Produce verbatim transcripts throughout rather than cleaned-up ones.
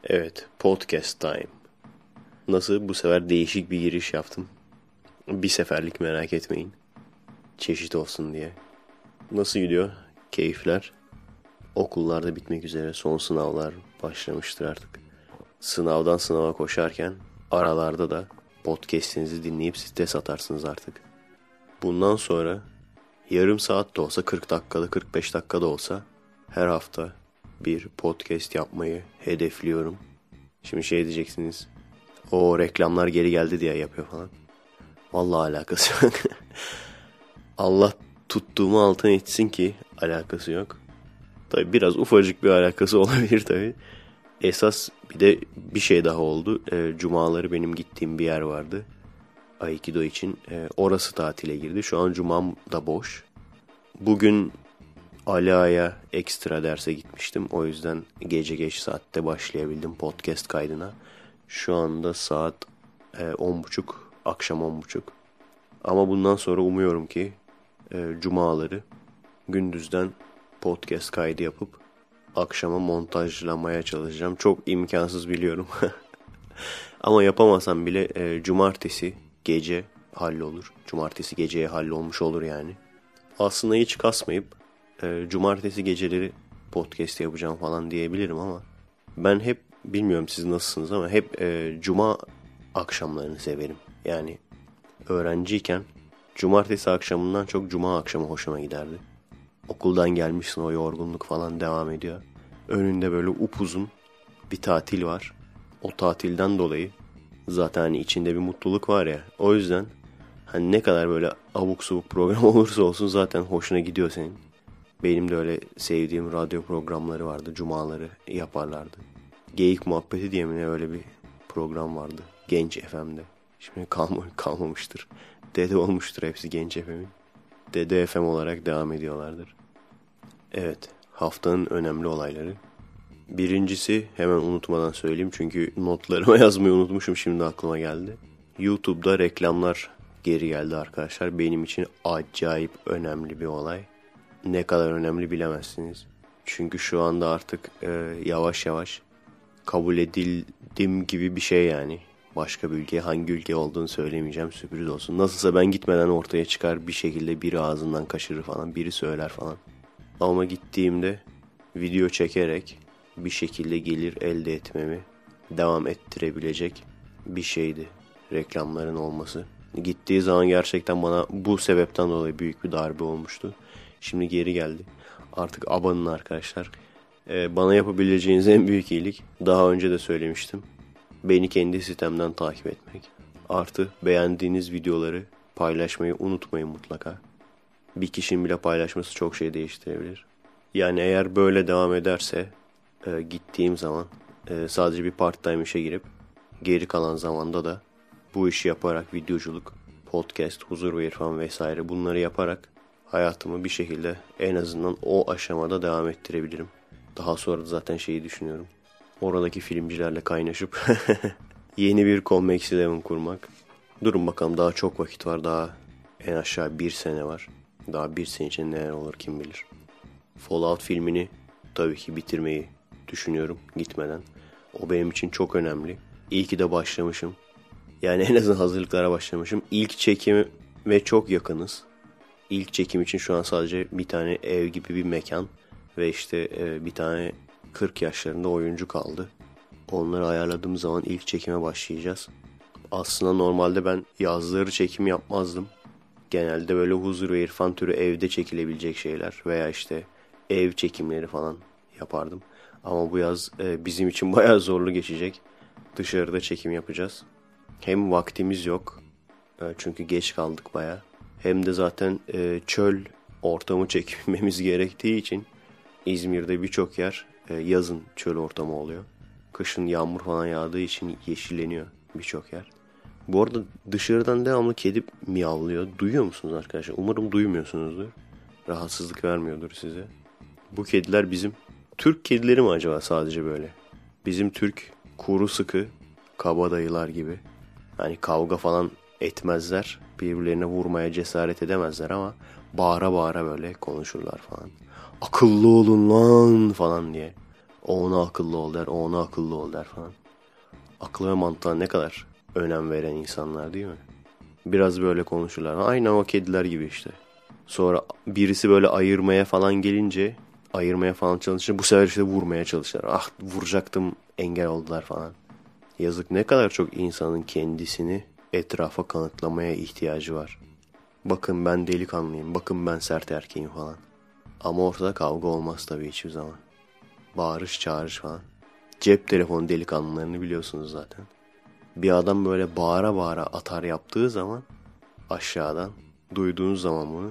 Evet, podcast time. Nasıl? Bu sefer değişik bir giriş yaptım. Bir seferlik merak etmeyin. Çeşit olsun diye. Nasıl gidiyor? Keyifler. Okullarda bitmek üzere, son sınavlar başlamıştır artık. Sınavdan sınava koşarken aralarda da podcast'inizi dinleyip stres atarsınız artık. Bundan sonra yarım saat de olsa, kırk dakikada, kırk beş dakikada olsa her hafta bir podcast yapmayı hedefliyorum. Şimdi şey diyeceksiniz, o reklamlar geri geldi diye yapıyor falan. Vallahi alakası yok. Allah tuttuğumu altına etsin ki alakası yok. Tabii biraz ufacık bir alakası olabilir tabii. Esas bir de bir şey daha oldu. E, cumaları benim gittiğim bir yer vardı. Aikido için. E, orası tatile girdi. Şu an cumam da boş. Bugün Ali Ağa'ya ekstra derse gitmiştim. O yüzden gece geç saatte başlayabildim podcast kaydına. Şu anda saat e, on buçuk, akşam on buçuk. Ama bundan sonra umuyorum ki e, cumaları gündüzden podcast kaydı yapıp akşama montajlamaya çalışacağım. Çok imkansız biliyorum. Ama yapamasam bile e, cumartesi gece hallolur. Cumartesi geceye hallolmuş olur yani. Aslında hiç kasmayıp e, cumartesi geceleri podcast yapacağım falan diyebilirim ama ben hep, bilmiyorum siz nasılsınız ama hep e, cuma akşamlarını severim. Yani öğrenciyken cumartesi akşamından çok cuma akşamı hoşuma giderdi. Okuldan gelmişsin, o yorgunluk falan devam ediyor. Önünde böyle upuzun bir tatil var. O tatilden dolayı zaten hani içinde bir mutluluk var ya. O yüzden hani ne kadar böyle abuk subuk program olursa olsun zaten hoşuna gidiyor senin. Benim de öyle sevdiğim radyo programları vardı. Cumaları yaparlardı. Geyik Muhabbeti diye mi ne, öyle bir program vardı. Genç F M'de. Şimdi kalma, kalmamıştır. Dede olmuştur hepsi Genç F M'in. Dede F M olarak devam ediyorlardır. Evet, haftanın önemli olayları. Birincisi, hemen unutmadan söyleyeyim çünkü notlarıma yazmayı unutmuşum, şimdi aklıma geldi. YouTube'da reklamlar geri geldi arkadaşlar. Benim için acayip önemli bir olay. Ne kadar önemli bilemezsiniz. Çünkü şu anda artık e, yavaş yavaş kabul edildim gibi bir şey yani. Başka bir ülke, hangi ülke olduğunu söylemeyeceğim, sürpriz olsun. Nasılsa ben gitmeden ortaya çıkar bir şekilde, biri ağzından kaçırır falan, biri söyler falan. Ama gittiğimde video çekerek bir şekilde gelir elde etmemi devam ettirebilecek bir şeydi reklamların olması. Gittiği zaman gerçekten bana bu sebepten dolayı büyük bir darbe olmuştu. Şimdi geri geldi. Artık abanın arkadaşlar. Ee, bana yapabileceğiniz en büyük iyilik, daha önce de söylemiştim, beni kendi sitemden takip etmek. Artı beğendiğiniz videoları paylaşmayı unutmayın mutlaka. Bir kişinin bile paylaşması çok şey değiştirebilir. Yani eğer böyle devam ederse e, gittiğim zaman e, sadece bir part-time işe girip geri kalan zamanda da bu işi yaparak, videoculuk, podcast, huzur ve irfan vesaire, bunları yaparak hayatımı bir şekilde en azından o aşamada devam ettirebilirim. Daha sonra da zaten şeyi düşünüyorum. Oradaki filmcilerle kaynaşıp yeni bir Convex Eleven kurmak. Durun bakalım, daha çok vakit var. Daha en aşağı bir sene var. Daha bir sene için neler olur kim bilir. Fallout filmini tabii ki bitirmeyi düşünüyorum gitmeden. O benim için çok önemli. İyi ki de başlamışım. Yani en azından hazırlıklara başlamışım. İlk çekimi ve çok yakınız. İlk çekim için şu an sadece bir tane ev gibi bir mekan ve işte bir tane kırk yaşlarında oyuncu kaldı. Onları ayarladığım zaman ilk çekime başlayacağız. Aslında normalde ben yazları çekim yapmazdım. Genelde böyle huzur ve irfan türü evde çekilebilecek şeyler veya işte ev çekimleri falan yapardım. Ama bu yaz e, bizim için bayağı zorlu geçecek. Dışarıda çekim yapacağız. Hem vaktimiz yok. E, çünkü geç kaldık bayağı. Hem de zaten e, çöl ortamı çekmemiz gerektiği için İzmir'de birçok yer e, yazın çöl ortamı oluyor. Kışın yağmur falan yağdığı için yeşilleniyor birçok yer. Bu arada dışarıdan devamlı kedi miyavlıyor. Duyuyor musunuz arkadaşlar? Umarım duymuyorsunuzdur. Rahatsızlık vermiyordur size. Bu kediler bizim Türk kedileri mi acaba sadece böyle? Bizim Türk kuru sıkı kabadayılar gibi. Hani kavga falan etmezler. Birbirlerine vurmaya cesaret edemezler ama bağıra bağıra böyle konuşurlar falan. Akıllı olun lan falan diye. O ona akıllı ol der, o ona akıllı ol der falan. Aklı ve mantığa ne kadar önem veren insanlar değil mi? Biraz böyle konuşurlar. Aynen o kediler gibi işte. Sonra birisi böyle ayırmaya falan gelince, ayırmaya falan çalışınca bu sefer işte vurmaya çalışırlar. Ah vuracaktım, engel oldular falan. Yazık, ne kadar çok insanın kendisini etrafa kanıtlamaya ihtiyacı var. Bakın ben delikanlıyım, bakın ben sert erkeğim falan. Ama ortada kavga olmaz tabii hiçbir zaman. Bağırış çağırış falan. Cep telefonu delikanlılarını biliyorsunuz zaten. Bir adam böyle bağıra bağıra atar yaptığı zaman aşağıdan, duyduğunuz zaman bunu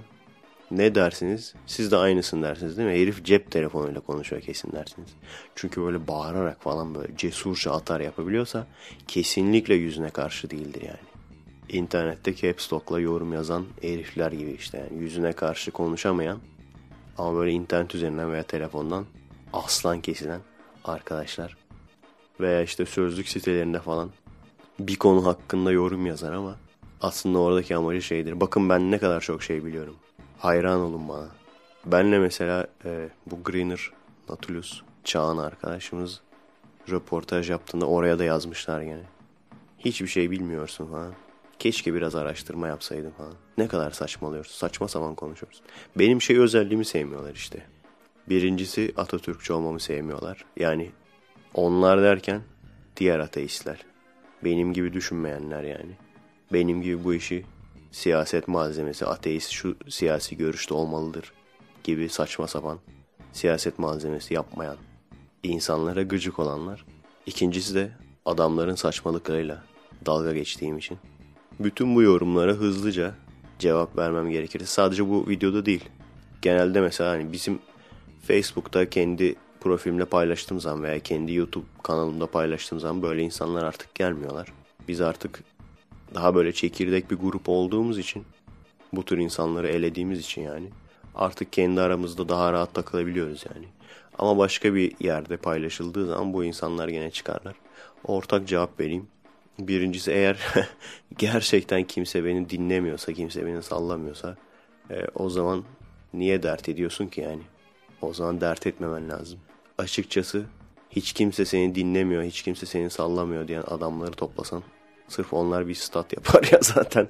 ne dersiniz? Siz de aynısını dersiniz değil mi? Herif cep telefonuyla konuşuyor kesin dersiniz. Çünkü böyle bağırarak falan böyle cesurca atar yapabiliyorsa kesinlikle yüzüne karşı değildir yani. İnternette caps lock'la yorum yazan herifler gibi işte yani yüzüne karşı konuşamayan ama böyle internet üzerinden veya telefondan aslan kesilen arkadaşlar. Veya işte sözlük sitelerinde falan bir konu hakkında yorum yazar ama aslında oradaki amacı şeydir. Bakın ben ne kadar çok şey biliyorum. Hayran olun bana. Benle mesela e, bu Greener, Nautilus, Çağan arkadaşımız röportaj yaptığında oraya da yazmışlar gene. Hiçbir şey bilmiyorsun falan. Keşke biraz araştırma yapsaydın falan. Ne kadar saçmalıyorsun. Saçma sapan konuşuyoruz. Benim şey özelliğimi sevmiyorlar işte. Birincisi Atatürkçü olmamı sevmiyorlar. Yani onlar derken diğer ateistler. Benim gibi düşünmeyenler yani. Benim gibi bu işi siyaset malzemesi, ateist şu siyasi görüşte olmalıdır gibi saçma sapan siyaset malzemesi yapmayan insanlara gıcık olanlar. İkincisi de adamların saçmalıklarıyla dalga geçtiğim için. Bütün bu yorumlara hızlıca cevap vermem gerekir. Sadece bu videoda değil. Genelde mesela hani bizim Facebook'ta kendi profilimle paylaştığım zaman veya kendi YouTube kanalımda paylaştığım zaman böyle insanlar artık gelmiyorlar. Biz artık daha böyle çekirdek bir grup olduğumuz için, bu tür insanları elediğimiz için yani artık kendi aramızda daha rahat takılabiliyoruz yani. Ama başka bir yerde paylaşıldığı zaman bu insanlar gene çıkarlar. Ortak cevap vereyim. Birincisi, eğer gerçekten kimse beni dinlemiyorsa, kimse beni sallamıyorsa e, o zaman niye dert ediyorsun ki yani? O zaman dert etmemen lazım. Açıkçası hiç kimse seni dinlemiyor, hiç kimse seni sallamıyor diyen adamları toplasan sırf onlar bir stat yapar ya zaten.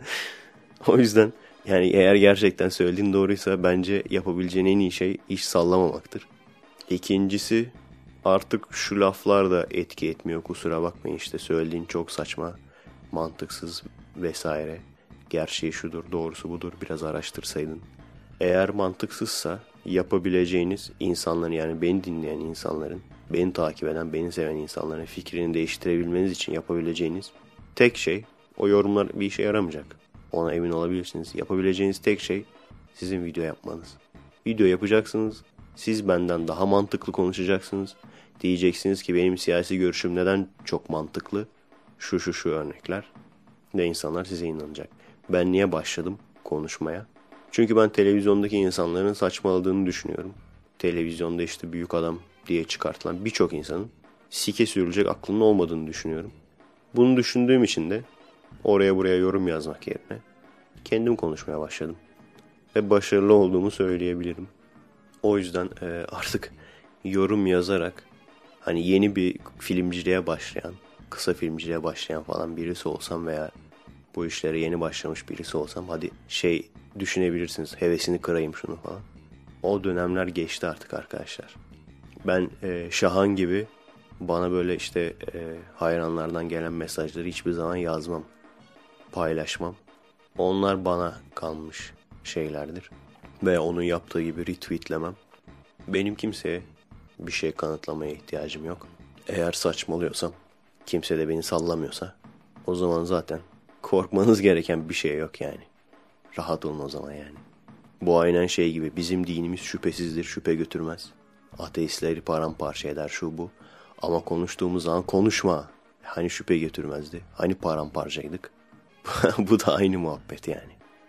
O yüzden yani eğer gerçekten söylediğin doğruysa bence yapabileceğin en iyi şey iş sallamamaktır. İkincisi, artık şu laflar da etki etmiyor, kusura bakmayın işte söylediğin çok saçma, mantıksız vesaire. Gerçeği şudur, doğrusu budur, biraz araştırsaydın. Eğer mantıksızsa yapabileceğiniz insanların, yani beni dinleyen insanların, beni takip eden, beni seven insanların fikrini değiştirebilmeniz için yapabileceğiniz tek şey, o yorumlar bir işe yaramayacak. Ona emin olabilirsiniz. Yapabileceğiniz tek şey sizin video yapmanız. Video yapacaksınız. Siz benden daha mantıklı konuşacaksınız. Diyeceksiniz ki benim siyasi görüşüm neden çok mantıklı? Şu şu şu örnekler. Ve insanlar size inanacak. Ben niye başladım konuşmaya? Çünkü ben televizyondaki insanların saçmaladığını düşünüyorum. Televizyonda işte büyük adam diye çıkartılan birçok insanın sike sürülecek aklının olmadığını düşünüyorum. Bunu düşündüğüm için de oraya buraya yorum yazmak yerine kendim konuşmaya başladım. Ve başarılı olduğumu söyleyebilirim. O yüzden e, artık yorum yazarak hani yeni bir filmciliğe başlayan, kısa filmciliğe başlayan falan birisi olsam veya bu işlere yeni başlamış birisi olsam, hadi şey düşünebilirsiniz, hevesini kırayım şunu falan. O dönemler geçti artık arkadaşlar. Ben e, Şahan gibi bana böyle işte e, hayranlardan gelen mesajları hiçbir zaman yazmam, paylaşmam. Onlar bana kalmış şeylerdir. Veya onun yaptığı gibi retweetlemem. Benim kimseye bir şey kanıtlamaya ihtiyacım yok. Eğer saçmalıyorsam, kimse de beni sallamıyorsa, o zaman zaten korkmanız gereken bir şey yok yani. Rahat olun o zaman yani. Bu aynen şey gibi, bizim dinimiz şüphesizdir, şüphe götürmez. Ateistleri paramparça eder şu bu. Ama konuştuğumuz zaman konuşma. Hani şüphe götürmezdi, hani paramparçaydık. Bu da aynı muhabbet yani.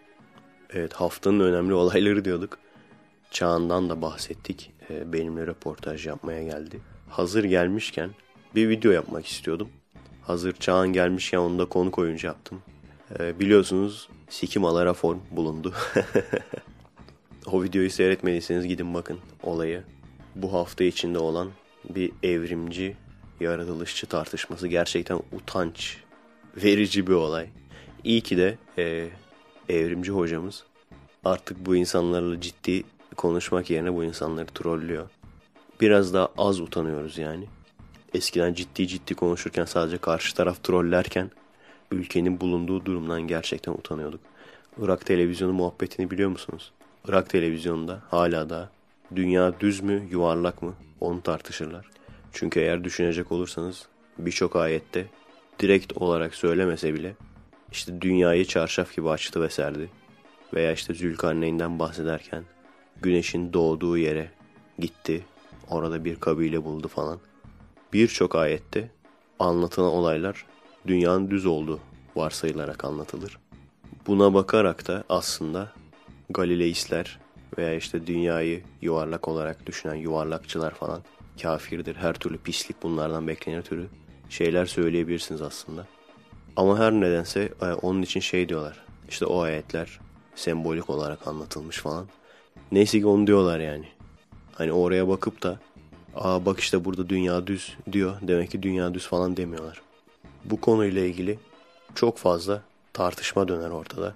Evet, haftanın önemli olayları diyorduk. Çağan'dan da bahsettik. Ee, benimle röportaj yapmaya geldi. Hazır gelmişken bir video yapmak istiyordum. Hazır Çağan gelmişken onu da konuk oyuncu yaptım. Ee, biliyorsunuz sikim ala reform bulundu. O videoyu seyretmediyseniz gidin bakın olayı. Bu hafta içinde olan bir evrimci, yaratılışçı tartışması gerçekten utanç verici bir olay. İyi ki de e, evrimci hocamız artık bu insanlarla ciddi konuşmak yerine bu insanları trollüyor. Biraz daha az utanıyoruz yani. Eskiden ciddi ciddi konuşurken sadece karşı taraf trollerken ülkenin bulunduğu durumdan gerçekten utanıyorduk. Irak televizyonu muhabbetini biliyor musunuz? Irak televizyonunda hala da dünya düz mü yuvarlak mı onu tartışırlar. Çünkü eğer düşünecek olursanız birçok ayette direkt olarak söylemese bile işte dünyayı çarşaf gibi açtı ve serdi. Veya işte Zülkarneyn'den bahsederken güneşin doğduğu yere gitti. Orada bir kabile buldu falan. Birçok ayette anlatılan olaylar dünyanın düz olduğu varsayılarak anlatılır. Buna bakarak da aslında Galileistler veya işte dünyayı yuvarlak olarak düşünen yuvarlakçılar falan kafirdir. Her türlü pislik bunlardan beklenir türü şeyler söyleyebilirsiniz aslında. Ama her nedense onun için şey diyorlar. İşte o ayetler sembolik olarak anlatılmış falan. Neyse ki onu diyorlar yani. Hani oraya bakıp da aa bak işte burada dünya düz diyor. Demek ki dünya düz falan demiyorlar. Bu konuyla ilgili çok fazla tartışma döner ortada.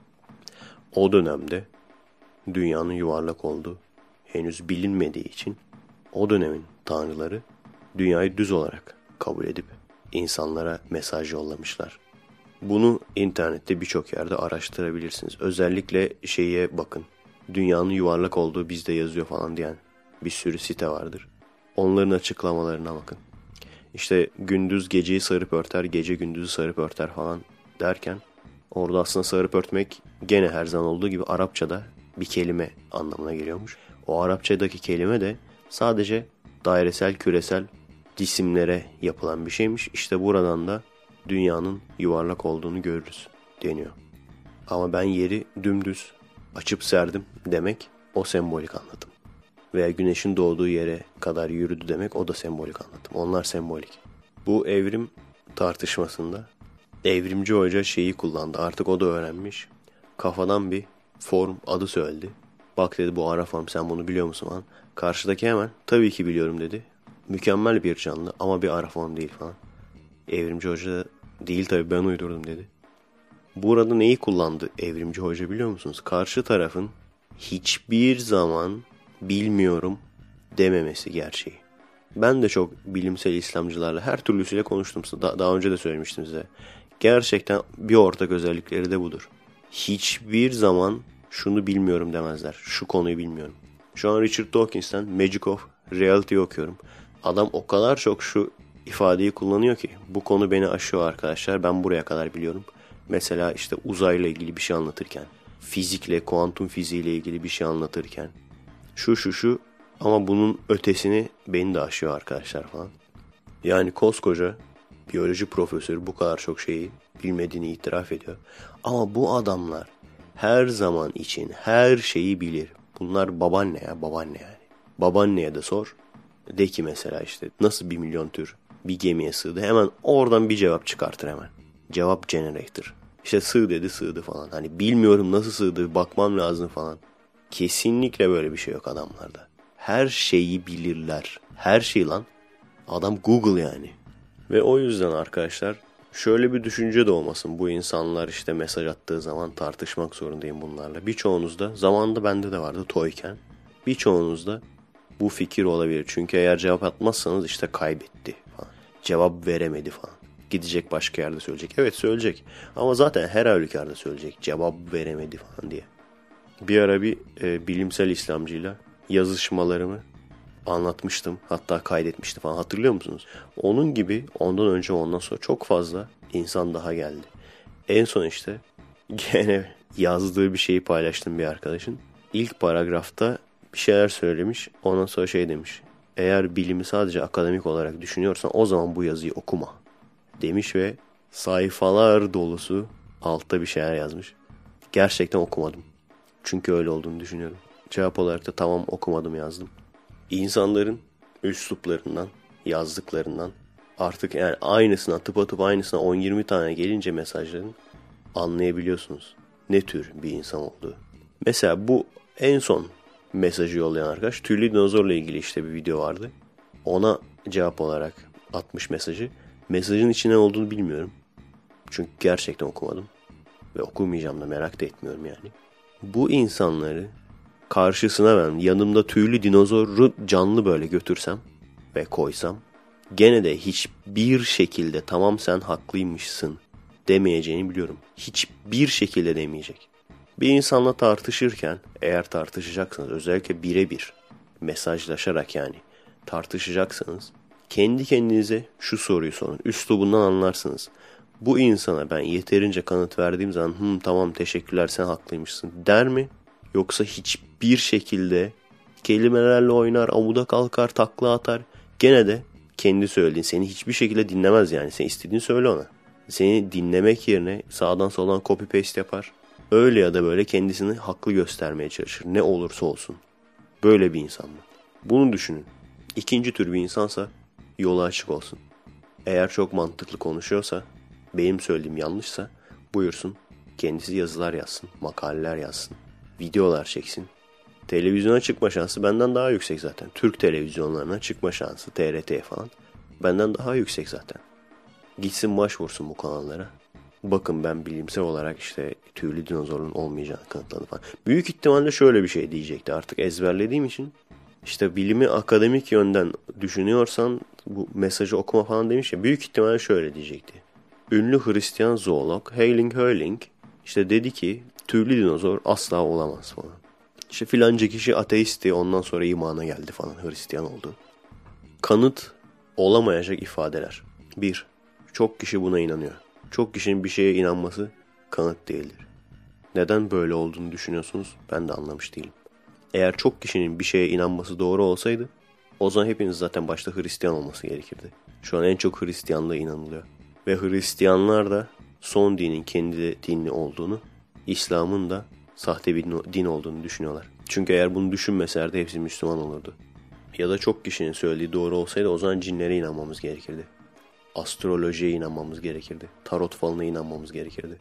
O dönemde dünyanın yuvarlak olduğu henüz bilinmediği için o dönemin tanrıları dünyayı düz olarak kabul edip insanlara mesaj yollamışlar. Bunu internette birçok yerde araştırabilirsiniz. Özellikle şeye bakın. Dünyanın yuvarlak olduğu bizde yazıyor falan diyen bir sürü site vardır. Onların açıklamalarına bakın. İşte gündüz geceyi sarıp örter, gece gündüzü sarıp örter falan derken orada aslında sarıp örtmek gene her zaman olduğu gibi Arapçada bir kelime anlamına geliyormuş. O Arapçadaki kelime de sadece dairesel, küresel cisimlere yapılan bir şeymiş. İşte buradan da dünyanın yuvarlak olduğunu görürüz deniyor. Ama ben yeri dümdüz açıp serdim demek o sembolik anlatım. Veya güneşin doğduğu yere kadar yürüdü demek o da sembolik anlatım. Onlar sembolik. Bu evrim tartışmasında evrimci hoca şeyi kullandı. Artık o da öğrenmiş. Kafadan bir form adı söyledi. Bak dedi bu ara form sen bunu biliyor musun falan. Karşıdaki hemen tabii ki biliyorum dedi. Mükemmel bir canlı ama bir ara form değil falan. Evrimci hoca değil tabii ben uydurdum dedi. Burada neyi kullandı evrimci hoca biliyor musunuz? Karşı tarafın hiçbir zaman bilmiyorum dememesi gerçeği. Ben de çok bilimsel İslamcılarla her türlüsüyle konuştum. Da- daha önce de söylemiştim size. Gerçekten bir ortak özellikleri de budur. Hiçbir zaman şunu bilmiyorum demezler. Şu konuyu bilmiyorum. Şu an Richard Dawkins'ten Magic of Reality okuyorum. Adam o kadar çok şu ifadeyi kullanıyor ki bu konu beni aşıyor arkadaşlar. Ben buraya kadar biliyorum. Mesela işte uzayla ilgili bir şey anlatırken, fizikle, kuantum fiziğiyle ilgili bir şey anlatırken şu şu şu ama bunun ötesini beni de aşıyor arkadaşlar falan. Yani koskoca biyoloji profesörü bu kadar çok şeyi bilmediğini itiraf ediyor. Ama bu adamlar her zaman için her şeyi bilir. Bunlar babaanne ya babaanne yani. Babaanneye de sor. De ki mesela işte nasıl bir milyon tür bir gemiye sığdı. Hemen oradan bir cevap çıkartır hemen. Cevap generator. İşte sığ dedi sığdı falan. Hani bilmiyorum nasıl sığdı bakmam lazım falan. Kesinlikle böyle bir şey yok adamlarda. Her şeyi bilirler. Her şey lan. Adam Google yani. Ve o yüzden arkadaşlar şöyle bir düşünce de olmasın. Bu insanlar işte mesaj attığı zaman tartışmak zorundayım bunlarla. Birçoğunuzda zamanında bende de vardı toyken. Birçoğunuzda bu fikir olabilir. Çünkü eğer cevap atmazsanız işte kaybetti falan. Cevap veremedi falan. Gidecek başka yerde söyleyecek. Evet söyleyecek. Ama zaten her halükarda söyleyecek. Cevap veremedi falan diye. Bir ara bir e, bilimsel İslamcıyla yazışmalarımı anlatmıştım. Hatta kaydetmiştim falan. Hatırlıyor musunuz? Onun gibi ondan önce ondan sonra çok fazla insan daha geldi. En son işte gene yazdığı bir şeyi paylaştım bir arkadaşın. İlk paragrafta bir şeyler söylemiş. Ondan sonra şey demiş. Eğer bilimi sadece akademik olarak düşünüyorsan o zaman bu yazıyı okuma demiş ve sayfalar dolusu altta bir şeyler yazmış. Gerçekten okumadım. Çünkü öyle olduğunu düşünüyorum. Cevap olarak da tamam okumadım yazdım. İnsanların üsluplarından, yazdıklarından artık yani aynısına tıpatıp aynısına on yirmi tane gelince mesajların anlayabiliyorsunuz ne tür bir insan olduğu. Mesela bu en son mesajı yollayan arkadaş tüylü dinozorla ilgili işte bir video vardı. Ona cevap olarak atmış mesajı. Mesajın içine olduğunu bilmiyorum. Çünkü gerçekten okumadım. Ve okumayacağım da, merak da etmiyorum yani. Bu insanları karşısına ben yanımda tüylü dinozoru canlı böyle götürsem ve koysam, gene de hiçbir şekilde tamam sen haklıymışsın demeyeceğini biliyorum. Hiçbir şekilde demeyecek. Bir insanla tartışırken, eğer tartışacaksanız, özellikle birebir mesajlaşarak yani tartışacaksanız, kendi kendinize şu soruyu sorun. Üslubundan anlarsınız. Bu insana ben yeterince kanıt verdiğim zaman Hı, tamam teşekkürler sen haklıymışsın der mi? Yoksa hiçbir şekilde kelimelerle oynar, amuda kalkar, takla atar. Gene de kendi söylediğin, seni hiçbir şekilde dinlemez yani. Sen istediğini söyle ona. Seni dinlemek yerine sağdan soldan copy paste yapar. Öyle ya da böyle kendisini haklı göstermeye çalışır. Ne olursa olsun. Böyle bir insan mı? Bunu düşünün. İkinci tür bir insansa yolu açık olsun. Eğer çok mantıklı konuşuyorsa, benim söylediğim yanlışsa buyursun kendisi yazılar yazsın, makaleler yazsın, videolar çeksin. Televizyona çıkma şansı benden daha yüksek zaten. Türk televizyonlarına çıkma şansı, T R T falan benden daha yüksek zaten. Gitsin başvursun bu kanallara. Bakın ben bilimsel olarak işte tüylü dinozorun olmayacağını kanıtladım falan. Büyük ihtimalle şöyle bir şey diyecekti, artık ezberlediğim için. İşte bilimi akademik yönden düşünüyorsan bu mesajı okuma falan demiş ya, büyük ihtimalle şöyle diyecekti. Ünlü Hristiyan zoolog Heyling Höyling işte dedi ki tüylü dinozor asla olamaz falan. İşte filanca kişi ateisti, ondan sonra imana geldi falan, Hristiyan oldu. Kanıt olamayacak ifadeler. Bir, çok kişi buna inanıyor. Çok kişinin bir şeye inanması kanıt değildir. Neden böyle olduğunu düşünüyorsunuz? Ben de anlamış değilim. Eğer çok kişinin bir şeye inanması doğru olsaydı, o zaman hepiniz zaten başta Hristiyan olması gerekirdi. Şu an en çok Hristiyanlığa inanılıyor. Ve Hristiyanlar da son dinin kendi dini olduğunu, İslam'ın da sahte bir din olduğunu düşünüyorlar. Çünkü eğer bunu düşünmeselerdi hepsi Müslüman olurdu. Ya da çok kişinin söylediği doğru olsaydı o zaman cinlere inanmamız gerekirdi. Astrolojiye inanmamız gerekirdi. Tarot falına inanmamız gerekirdi.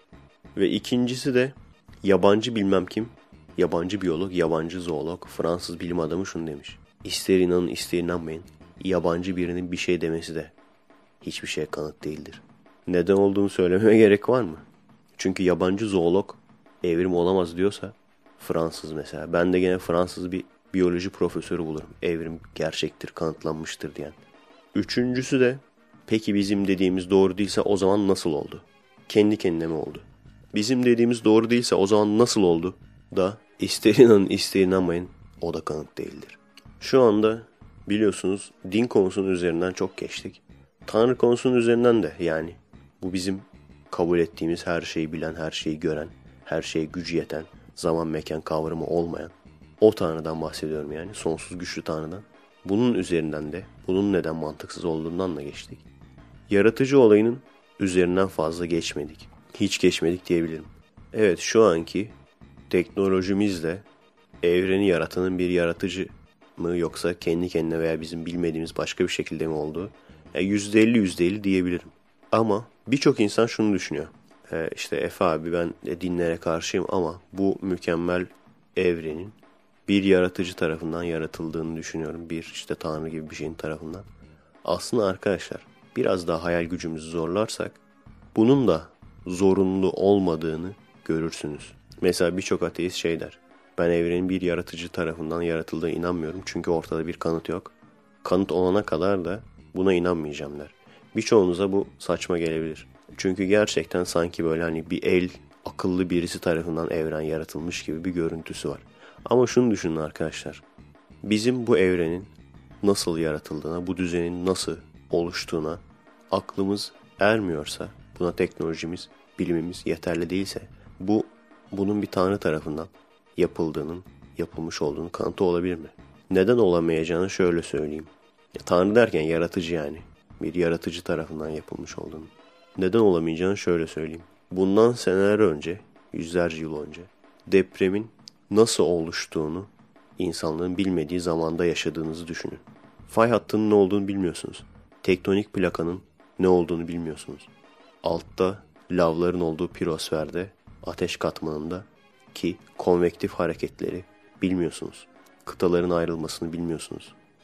Ve ikincisi de yabancı bilmem kim, yabancı biyolog, yabancı zoolog, Fransız bilim adamı şunu demiş. İster inanın ister inanmayın, yabancı birinin bir şey demesi de hiçbir şeye kanıt değildir. Neden olduğunu söylememe gerek var mı? Çünkü yabancı zoolog evrim olamaz diyorsa, Fransız mesela, ben de gene Fransız bir biyoloji profesörü bulurum. Evrim gerçektir, kanıtlanmıştır diyen. Üçüncüsü de peki bizim dediğimiz doğru değilse o zaman nasıl oldu? Kendi kendine mi oldu? Bizim dediğimiz doğru değilse o zaman nasıl oldu? Da ister inanın ister inanmayın, o da kanıt değildir. Şu anda biliyorsunuz din konusunun üzerinden çok geçtik. Tanrı konusunun üzerinden de, yani bu bizim kabul ettiğimiz her şeyi bilen, her şeyi gören, her şeye gücü yeten, zaman mekan kavramı olmayan o Tanrı'dan bahsediyorum, yani sonsuz güçlü Tanrı'dan. Bunun üzerinden de, bunun neden mantıksız olduğundan da geçtik. Yaratıcı olayının üzerinden fazla geçmedik. Hiç geçmedik diyebilirim. Evet, şu anki teknolojimizle evreni yaratanın bir yaratıcı mı yoksa kendi kendine veya bizim bilmediğimiz başka bir şekilde mi olduğu yani yüzde elli yüzde elli diyebilirim. Ama birçok insan şunu düşünüyor. Ee, işte Efe abi ben dinlere karşıyım ama bu mükemmel evrenin bir yaratıcı tarafından yaratıldığını düşünüyorum. Bir işte Tanrı gibi bir şeyin tarafından. Aslında arkadaşlar biraz daha hayal gücümüzü zorlarsak bunun da zorunlu olmadığını görürsünüz. Mesela birçok ateist şey der. Ben evrenin bir yaratıcı tarafından yaratıldığına inanmıyorum çünkü ortada bir kanıt yok. Kanıt olana kadar da buna inanmayacağım der. Birçoğunuza bu saçma gelebilir. Çünkü gerçekten sanki böyle hani bir el, akıllı birisi tarafından evren yaratılmış gibi bir görüntüsü var. Ama şunu düşünün arkadaşlar. Bizim bu evrenin nasıl yaratıldığına, bu düzenin nasıl oluştuğuna aklımız ermiyorsa, buna teknolojimiz, bilimimiz yeterli değilse, bu bunun bir Tanrı tarafından yapıldığının, yapılmış olduğunun kanıtı olabilir mi? Neden olamayacağını şöyle söyleyeyim. Ya, Tanrı derken yaratıcı yani. Bir yaratıcı tarafından yapılmış olduğunu. Neden olamayacağını şöyle söyleyeyim. Bundan seneler önce, yüzlerce yıl önce depremin nasıl oluştuğunu insanlığın bilmediği zamanda yaşadığınızı düşünün. Fay hattının ne olduğunu bilmiyorsunuz. Tektonik plakanın ne olduğunu bilmiyorsunuz. Altta lavların olduğu pirosferde, ateş katmanında ki konvektif hareketleri bilmiyorsunuz. Kıtaların ayrılmasını bilmiyorsunuz.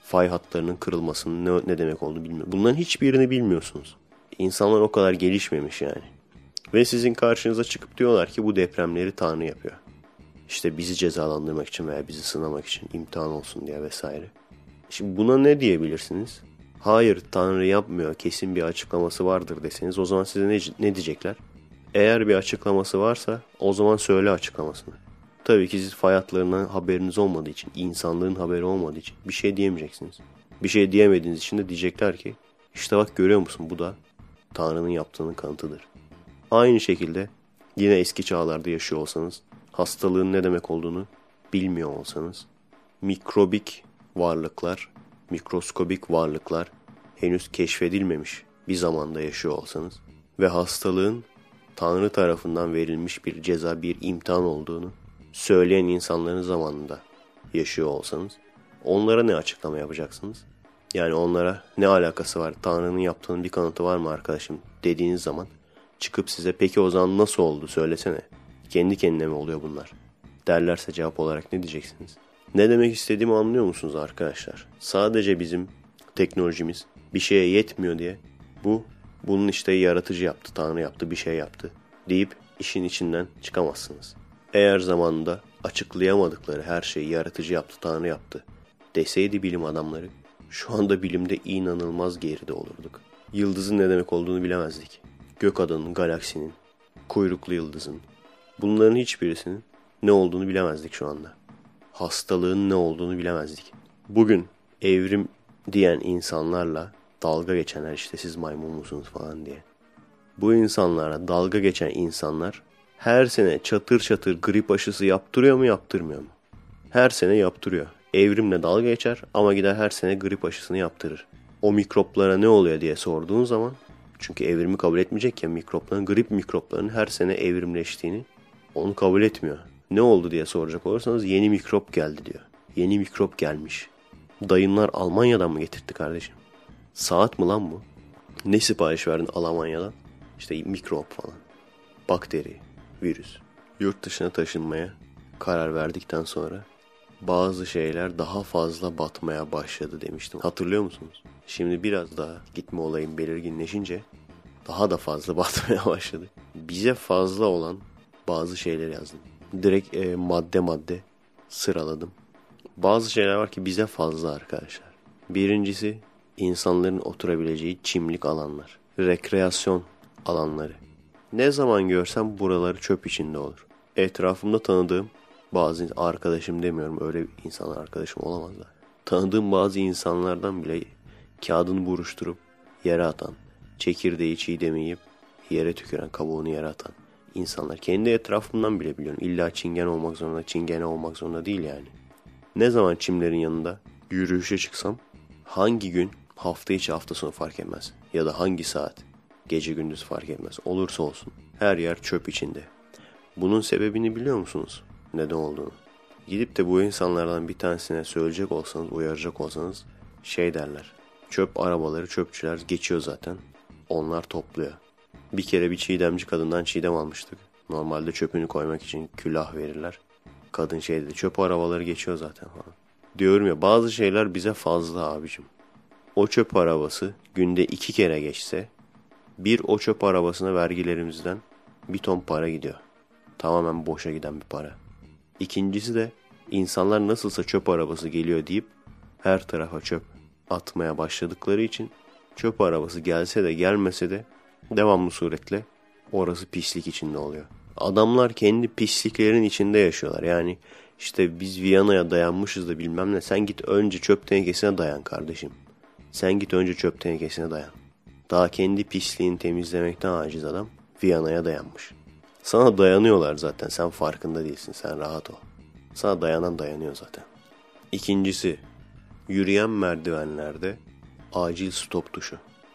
fay hatlarının kırılmasının ne, ne demek olduğunu bilmiyor. Bunların hiçbirini bilmiyorsunuz. İnsanlar o kadar gelişmemiş yani. Ve sizin karşınıza çıkıp diyorlar ki bu depremleri Tanrı yapıyor. İşte bizi cezalandırmak için veya bizi sınamak için, imtihan olsun diye vesaire. Şimdi buna ne diyebilirsiniz? Hayır, Tanrı yapmıyor, kesin bir açıklaması vardır deseniz o zaman size ne, ne diyecekler? Eğer bir açıklaması varsa o zaman söyle açıklamasını. Tabii ki siz fay hatlarından haberiniz olmadığı için, insanlığın haberi olmadığı için bir şey diyemeyeceksiniz. Bir şey diyemediğiniz için de diyecekler ki işte bak görüyor musun, bu da Tanrı'nın yaptığının kanıtıdır. Aynı şekilde yine eski çağlarda yaşıyor olsanız, hastalığın ne demek olduğunu bilmiyor olsanız, mikrobik varlıklar, mikroskobik varlıklar henüz keşfedilmemiş bir zamanda yaşıyor olsanız ve hastalığın Tanrı tarafından verilmiş bir ceza, bir imtihan olduğunu söyleyen insanların zamanında yaşıyor olsanız, onlara ne açıklama yapacaksınız? Yani onlara ne alakası var, Tanrı'nın yaptığının bir kanıtı var mı arkadaşım dediğiniz zaman çıkıp size peki o zaman nasıl oldu söylesene, kendi kendine mi oluyor bunlar derlerse cevap olarak ne diyeceksiniz? Ne demek istediğimi anlıyor musunuz arkadaşlar? Sadece bizim teknolojimiz bir şeye yetmiyor diye bu bunun işte yaratıcı yaptı, Tanrı yaptı, bir şey yaptı deyip işin içinden çıkamazsınız. Eğer zamanında açıklayamadıkları her şeyi yaratıcı yaptı, Tanrı yaptı deseydi bilim adamları, şu anda bilimde inanılmaz geride olurduk. Yıldızın ne demek olduğunu bilemezdik. Gökada'nın, galaksinin, kuyruklu yıldızın, bunların hiçbirisinin ne olduğunu bilemezdik şu anda. Hastalığın ne olduğunu bilemezdik. Bugün evrim diyen insanlarla dalga geçenler, işte siz maymun musunuz falan diye. Bu insanlara dalga geçen insanlar her sene çatır çatır grip aşısı yaptırıyor mu yaptırmıyor mu? Her sene yaptırıyor. Evrimle dalga geçer ama gider her sene grip aşısını yaptırır. O mikroplara ne oluyor diye sorduğun zaman, çünkü evrimi kabul etmeyecekken mikropların, grip mikroplarının her sene evrimleştiğini, onu kabul etmiyor. Ne oldu diye soracak olursanız yeni mikrop geldi diyor. Yeni mikrop gelmiş. Dayınlar Almanya'dan mı getirtti kardeşim? Saat mi lan bu? Ne sipariş verdin Almanya'dan? İşte mikrop falan. Bakteri, virüs. Yurt dışına taşınmaya karar verdikten sonra bazı şeyler daha fazla batmaya başladı demiştim. Hatırlıyor musunuz? Şimdi biraz daha gitme olayım belirginleşince daha da fazla batmaya başladı. Bize fazla olan bazı şeyler yazdım. Direkt e, madde madde sıraladım. Bazı şeyler var ki bize fazla arkadaşlar. Birincisi insanların oturabileceği çimlik alanlar. Rekreasyon alanları. Ne zaman görsem buraları çöp içinde olur. Etrafımda tanıdığım bazı arkadaşım demiyorum, öyle insan arkadaşım olamaz da. Tanıdığım bazı insanlardan bile kağıdını buruşturup yere atan, çekirdeği çiğdemeyip yere tüküren, kabuğunu yere atan insanlar. Kendi etrafımdan bile biliyorum. İlla çingen olmak zorunda, çingene olmak zorunda değil yani. Ne zaman çimlerin yanında yürüyüşe çıksam, hangi gün, hafta içi hafta sonu fark etmez. Ya da hangi saat, gece gündüz fark etmez. Olursa olsun her yer çöp içinde. Bunun sebebini biliyor musunuz? Neden olduğunu. Gidip de bu insanlardan bir tanesine söyleyecek olsanız, uyaracak olsanız şey derler. Çöp arabaları, çöpçüler geçiyor zaten. Onlar topluyor. Bir kere bir çiğdemci kadından çiğdem almıştık. Normalde çöpünü koymak için külah verirler. Kadın şey dedi, çöp arabaları geçiyor zaten falan. Diyorum ya, bazı şeyler bize fazla abicim. O çöp arabası günde iki kere geçse, bir o çöp arabasına vergilerimizden bir ton para gidiyor. Tamamen boşa giden bir para. İkincisi de insanlar nasılsa çöp arabası geliyor deyip her tarafa çöp atmaya başladıkları için çöp arabası gelse de gelmese de devamlı suretle orası pislik içinde oluyor. Adamlar kendi pisliklerin içinde yaşıyorlar. Yani işte biz Viyana'ya dayanmışız da bilmem ne. Sen git önce çöp tenekesine dayan kardeşim. Sen git önce çöp tenekesine dayan. Daha kendi pisliğini temizlemekten aciz adam Viyana'ya dayanmış. Sana dayanıyorlar zaten. Sen farkında değilsin. Sen rahat ol. Sana dayanan dayanıyor zaten. İkincisi, yürüyen merdivenlerde acil stop tuşu.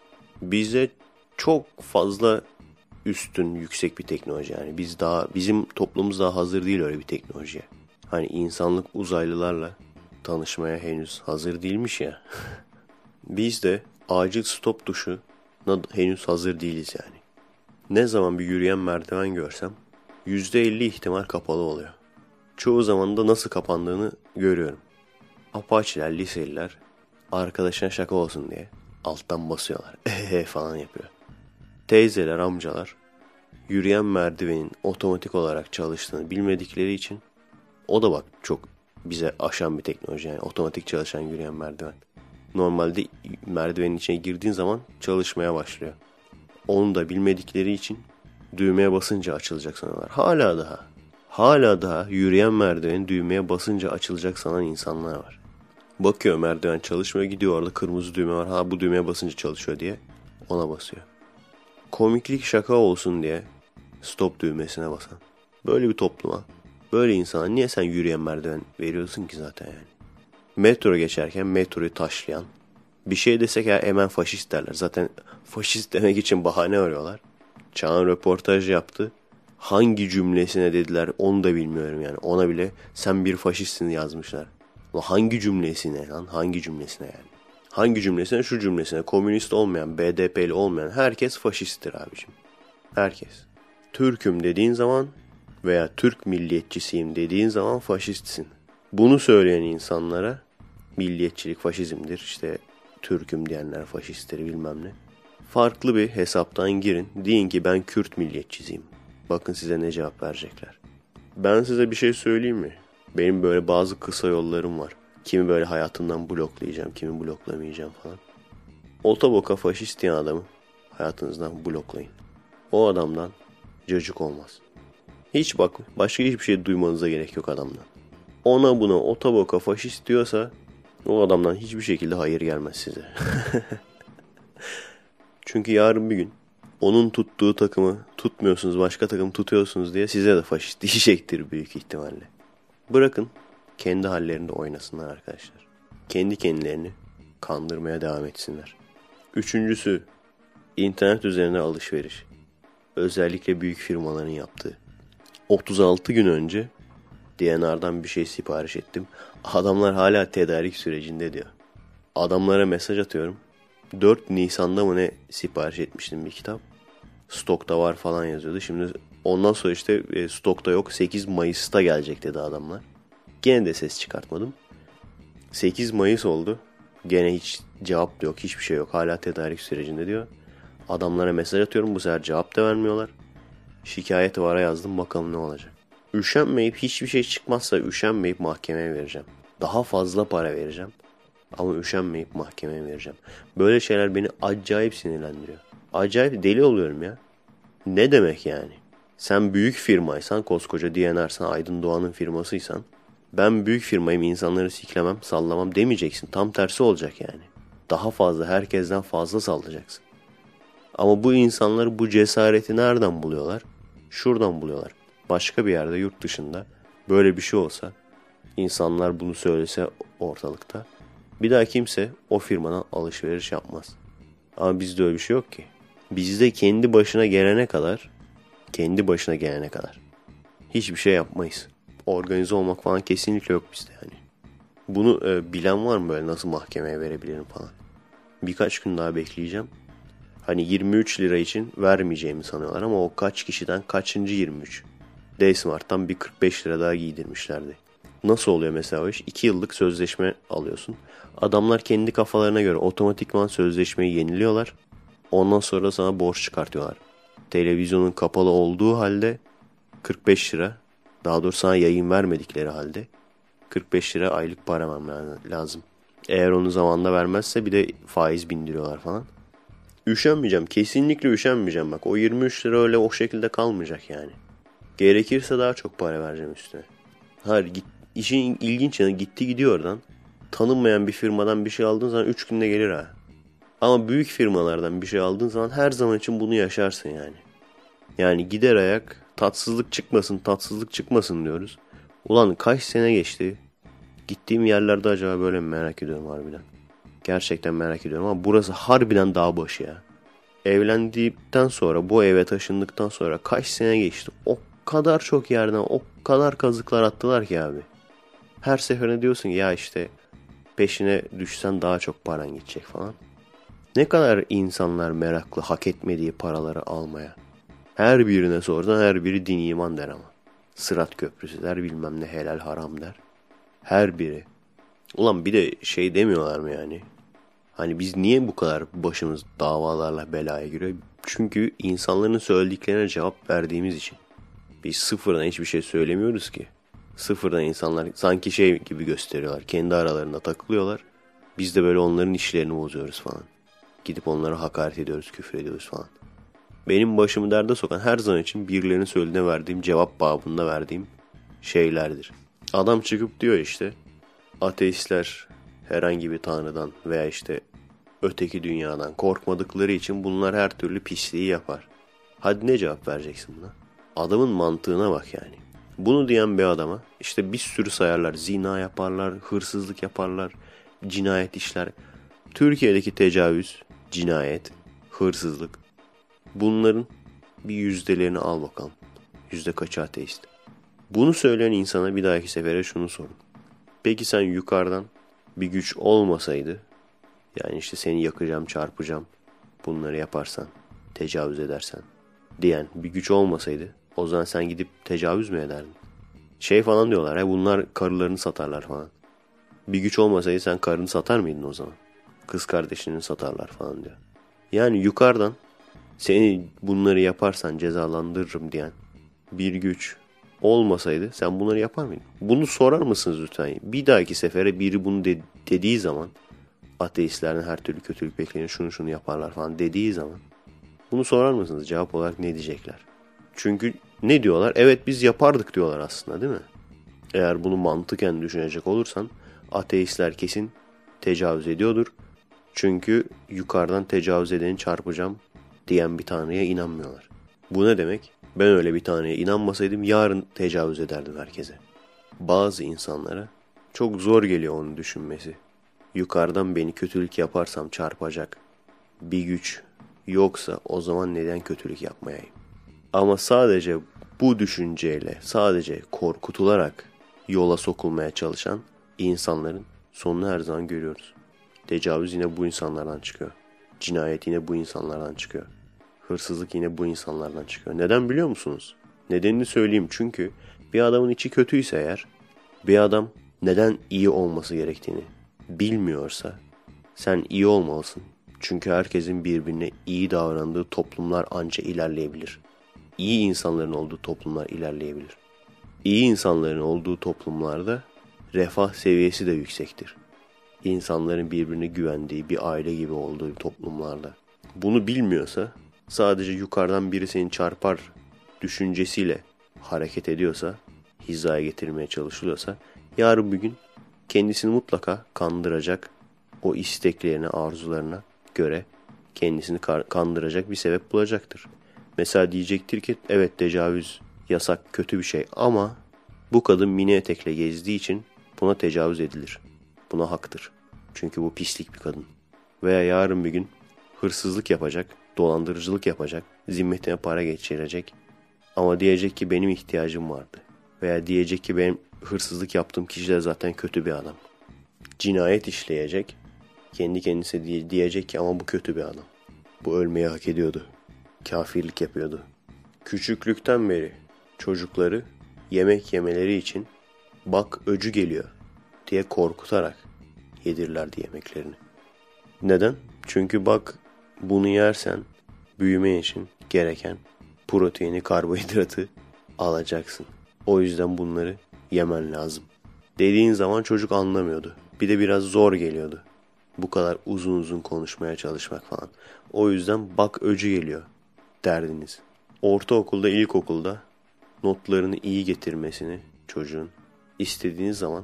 Bize çok fazla üstün, yüksek bir teknoloji yani. Biz daha, bizim toplumumuz daha hazır değil öyle bir teknolojiye. Hani insanlık uzaylılarla tanışmaya henüz hazır değilmiş ya. Biz de acil stop tuşuna henüz hazır değiliz yani. Ne zaman bir yürüyen merdiven görsem yüzde elli ihtimal kapalı oluyor. Çoğu zaman da nasıl kapandığını görüyorum. Apaçiler, liseliler Arkadaşına şaka olsun diye alttan basıyorlar. Ehe falan yapıyor. Teyzeler, amcalar yürüyen merdivenin otomatik olarak çalıştığını bilmedikleri için, o da bak çok bize aşan bir teknoloji yani, otomatik çalışan yürüyen merdiven. Normalde merdivenin içine girdiğin zaman çalışmaya başlıyor. Onu da bilmedikleri için düğmeye basınca açılacak sanıyorlar. Hala daha, hala daha yürüyen merdivenin düğmeye basınca açılacak sanan insanlar var. Bakıyor merdiven çalışmıyor, gidiyor orada kırmızı düğme var. Ha bu düğmeye basınca çalışıyor diye ona basıyor. Komiklik şaka olsun diye stop düğmesine basan. Böyle bir topluma, böyle insana niye sen yürüyen merdiven veriyorsun ki zaten yani? Metro geçerken metroyu taşlayan, bir şey desek ya hemen faşist derler. Zaten faşist demek için bahane arıyorlar. Çağan röportaj yaptı. Hangi cümlesine dediler onu da bilmiyorum yani. Ona bile sen bir faşistsin yazmışlar. Ama hangi cümlesine lan? Hangi cümlesine yani? Hangi cümlesine? Şu cümlesine. Komünist olmayan, B D P'li olmayan herkes faşisttir abicim. Herkes. Türk'üm dediğin zaman veya Türk milliyetçisiyim dediğin zaman faşistsin. Bunu söyleyen insanlara milliyetçilik faşizmdir, işte Türk'üm diyenler faşisttir bilmem ne. Farklı bir hesaptan girin. Deyin ki ben Kürt milliyetçisiyim. Bakın size ne cevap verecekler. Ben size bir şey söyleyeyim mi? Benim böyle bazı kısa yollarım var. Kimi böyle hayatımdan bloklayacağım, kimi bloklamayacağım falan. Otoboka faşist diyen adamı hayatınızdan bloklayın. O adamdan cacık olmaz. Hiç bak, başka hiçbir şey duymanıza gerek yok adamdan. Ona buna otoboka faşist diyorsa o adamdan hiçbir şekilde hayır gelmez size. Çünkü yarın bir gün onun tuttuğu takımı tutmuyorsunuz, başka takım tutuyorsunuz diye size de faşist diyecektir büyük ihtimalle. Bırakın kendi hallerinde oynasınlar arkadaşlar. Kendi kendilerini kandırmaya devam etsinler. Üçüncüsü, internet üzerine alışveriş. Özellikle büyük firmaların yaptığı. otuz altı gün önce D N R'dan bir şey sipariş ettim. Adamlar hala tedarik sürecinde diyor. Adamlara mesaj atıyorum. dört Nisan'da mı ne sipariş etmiştim bir kitap. Stokta var falan yazıyordu. Şimdi ondan sonra işte e, stokta yok, sekiz Mayıs'ta gelecek dedi adamlar. Gene de ses çıkartmadım. sekiz Mayıs oldu. Gene hiç cevap yok, hiçbir şey yok. Hala tedarik sürecinde diyor. Adamlara mesaj atıyorum, bu sefer cevap da vermiyorlar. Şikayet vara yazdım, bakalım ne olacak. Üşenmeyip hiçbir şey çıkmazsa üşenmeyip mahkemeye vereceğim. Daha fazla para vereceğim. Ama üşenmeyip mahkemeye vereceğim. Böyle şeyler beni acayip sinirlendiriyor. Acayip deli oluyorum ya. Ne demek yani? Sen büyük firmaysan, koskoca D N R'san, Aydın Doğan'ın firmasıysan, ben büyük firmayım, insanları siklemem, sallamam demeyeceksin. Tam tersi olacak yani. Daha fazla, herkesten fazla sallayacaksın. Ama bu insanlar bu cesareti nereden buluyorlar? Şuradan buluyorlar. Başka bir yerde, yurt dışında böyle bir şey olsa, insanlar bunu söylese ortalıkta, bir daha kimse o firmadan alışveriş yapmaz. Ama bizde öyle bir şey yok ki. Bizde kendi başına gelene kadar, kendi başına gelene kadar hiçbir şey yapmayız. Organize olmak falan kesinlikle yok bizde yani. Bunu e, bilen var mı böyle, nasıl mahkemeye verebilirim falan. Birkaç gün daha bekleyeceğim. Hani yirmi üç lira için vermeyeceğimi sanıyorlar ama o kaç kişiden kaçıncı yirmi üç? D-Smart'tan bir kırk beş lira daha giydirmişlerdi. Nasıl oluyor mesela o iş? iki yıllık sözleşme alıyorsun. Adamlar kendi kafalarına göre otomatikman sözleşmeyi yeniliyorlar. Ondan sonra sana borç çıkartıyorlar. Televizyonun kapalı olduğu halde kırk beş lira, daha doğrusu sana yayın vermedikleri halde kırk beş lira aylık para vermem lazım. Eğer onu zamanında vermezse bir de faiz bindiriyorlar falan. Üşenmeyeceğim. Kesinlikle üşenmeyeceğim bak. O yirmi üç lira öyle o şekilde kalmayacak yani. Gerekirse daha çok para vereceğim üstüne. Hayır, git, işin ilginç yanı, gitti gidiyor oradan. Tanınmayan bir firmadan bir şey aldığın zaman üç günde gelir ha. Ama büyük firmalardan bir şey aldığın zaman her zaman için bunu yaşarsın yani. Yani gider ayak, tatsızlık çıkmasın, tatsızlık çıkmasın diyoruz. Ulan kaç sene geçti. Gittiğim yerlerde acaba böyle mi, merak ediyorum harbiden. Gerçekten merak ediyorum ama burası harbiden dağ başı ya. Evlendikten sonra, bu eve taşındıktan sonra kaç sene geçti. O kadar çok yerden o kadar kazıklar attılar ki abi. Her seferinde diyorsun ya işte peşine düşsen daha çok paran gidecek falan. Ne kadar insanlar meraklı hak etmediği paraları almaya. Her birine sorsan her biri din iman der ama. Sırat köprüsü der, bilmem ne helal haram der. Her biri. Ulan bir de şey demiyorlar mı yani? Hani biz niye bu kadar başımız davalarla belaya giriyor? Çünkü insanların söylediklerine cevap verdiğimiz için. Biz sıfırdan hiçbir şey söylemiyoruz ki. Sıfırdan insanlar sanki şey gibi gösteriyorlar. Kendi aralarında takılıyorlar. Biz de böyle onların işlerini bozuyoruz falan. Gidip onlara hakaret ediyoruz, küfür ediyoruz falan. Benim başımı derde sokan her zaman için birilerinin söylediğine verdiğim cevap babında verdiğim şeylerdir. Adam çıkıp diyor işte ateistler herhangi bir tanrıdan veya işte öteki dünyadan korkmadıkları için bunlar her türlü pisliği yapar. Hadi ne cevap vereceksin buna? Adamın mantığına bak yani. Bunu diyen bir adama işte bir sürü sayarlar. Zina yaparlar, hırsızlık yaparlar, cinayet işler. Türkiye'deki tecavüz, cinayet, hırsızlık. Bunların bir yüzdelerini al bakalım. Yüzde kaçı ateist? Bunu söyleyen insana bir dahaki sefere şunu sorun. Peki sen yukarıdan bir güç olmasaydı, yani işte seni yakacağım, çarpacağım, bunları yaparsan, tecavüz edersen diyen bir güç olmasaydı, o zaman sen gidip tecavüz mü ederdin? Şey falan diyorlar ya, bunlar karılarını satarlar falan. Bir güç olmasaydı sen karını satar mıydın o zaman? Kız kardeşini satarlar falan diyor. Yani yukarıdan seni bunları yaparsan cezalandırırım diyen bir güç olmasaydı sen bunları yapar mıydın? Bunu sorar mısınız lütfen? Bir dahaki sefere biri bunu de- dediği zaman, ateistlerden her türlü kötülük beklenir, şunu şunu yaparlar falan dediği zaman bunu sorar mısınız? Cevap olarak ne diyecekler? Çünkü ne diyorlar? Evet biz yapardık diyorlar aslında, değil mi? Eğer bunu mantıken düşünecek olursan ateistler kesin tecavüz ediyordur. Çünkü yukarıdan tecavüz edeni çarpacağım diyen bir tanrıya inanmıyorlar. Bu ne demek? Ben öyle bir tanrıya inanmasaydım yarın tecavüz ederdim herkese. Bazı insanlara çok zor geliyor onu düşünmesi. Yukarıdan beni kötülük yaparsam çarpacak bir güç yoksa o zaman neden kötülük yapmayayım? Ama sadece bu düşünceyle, sadece korkutularak yola sokulmaya çalışan insanların sonunu her zaman görüyoruz. Tecavüz yine bu insanlardan çıkıyor. Cinayet yine bu insanlardan çıkıyor. Hırsızlık yine bu insanlardan çıkıyor. Neden biliyor musunuz? Nedenini söyleyeyim. Çünkü bir adamın içi kötüyse eğer, bir adam neden iyi olması gerektiğini bilmiyorsa sen iyi olmalısın. Çünkü herkesin birbirine iyi davrandığı toplumlar anca ilerleyebilir. İyi insanların olduğu toplumlar ilerleyebilir. İyi insanların olduğu toplumlarda refah seviyesi de yüksektir. İnsanların birbirine güvendiği bir aile gibi olduğu toplumlarda. Bunu bilmiyorsa, sadece yukarıdan biri seni çarpar düşüncesiyle hareket ediyorsa, hizaya getirmeye çalışılıyorsa, yarın bir gün kendisini mutlaka kandıracak, o isteklerine, arzularına göre kendisini kandıracak bir sebep bulacaktır. Mesela diyecektir ki evet tecavüz yasak, kötü bir şey ama bu kadın mini etekle gezdiği için buna tecavüz edilir. Buna haktır. Çünkü bu pislik bir kadın. Veya yarın bir gün hırsızlık yapacak, dolandırıcılık yapacak, zimmetine para geçirecek ama diyecek ki benim ihtiyacım vardı. Veya diyecek ki benim hırsızlık yaptığım kişi de zaten kötü bir adam. Cinayet işleyecek, kendi kendisi diyecek ki ama bu kötü bir adam. Bu ölmeyi hak ediyordu. Kafirlik yapıyordu. Küçüklükten beri çocukları yemek yemeleri için bak öcü geliyor diye korkutarak yedirlerdi yemeklerini. Neden? Çünkü bak bunu yersen büyüme için gereken proteini, karbonhidratı alacaksın. O yüzden bunları yemen lazım. Dediğin zaman çocuk anlamıyordu. Bir de biraz zor geliyordu. Bu kadar uzun uzun konuşmaya çalışmak falan. O yüzden bak öcü geliyor derdiniz. Ortaokulda, ilkokulda notlarını iyi getirmesini çocuğun istediğiniz zaman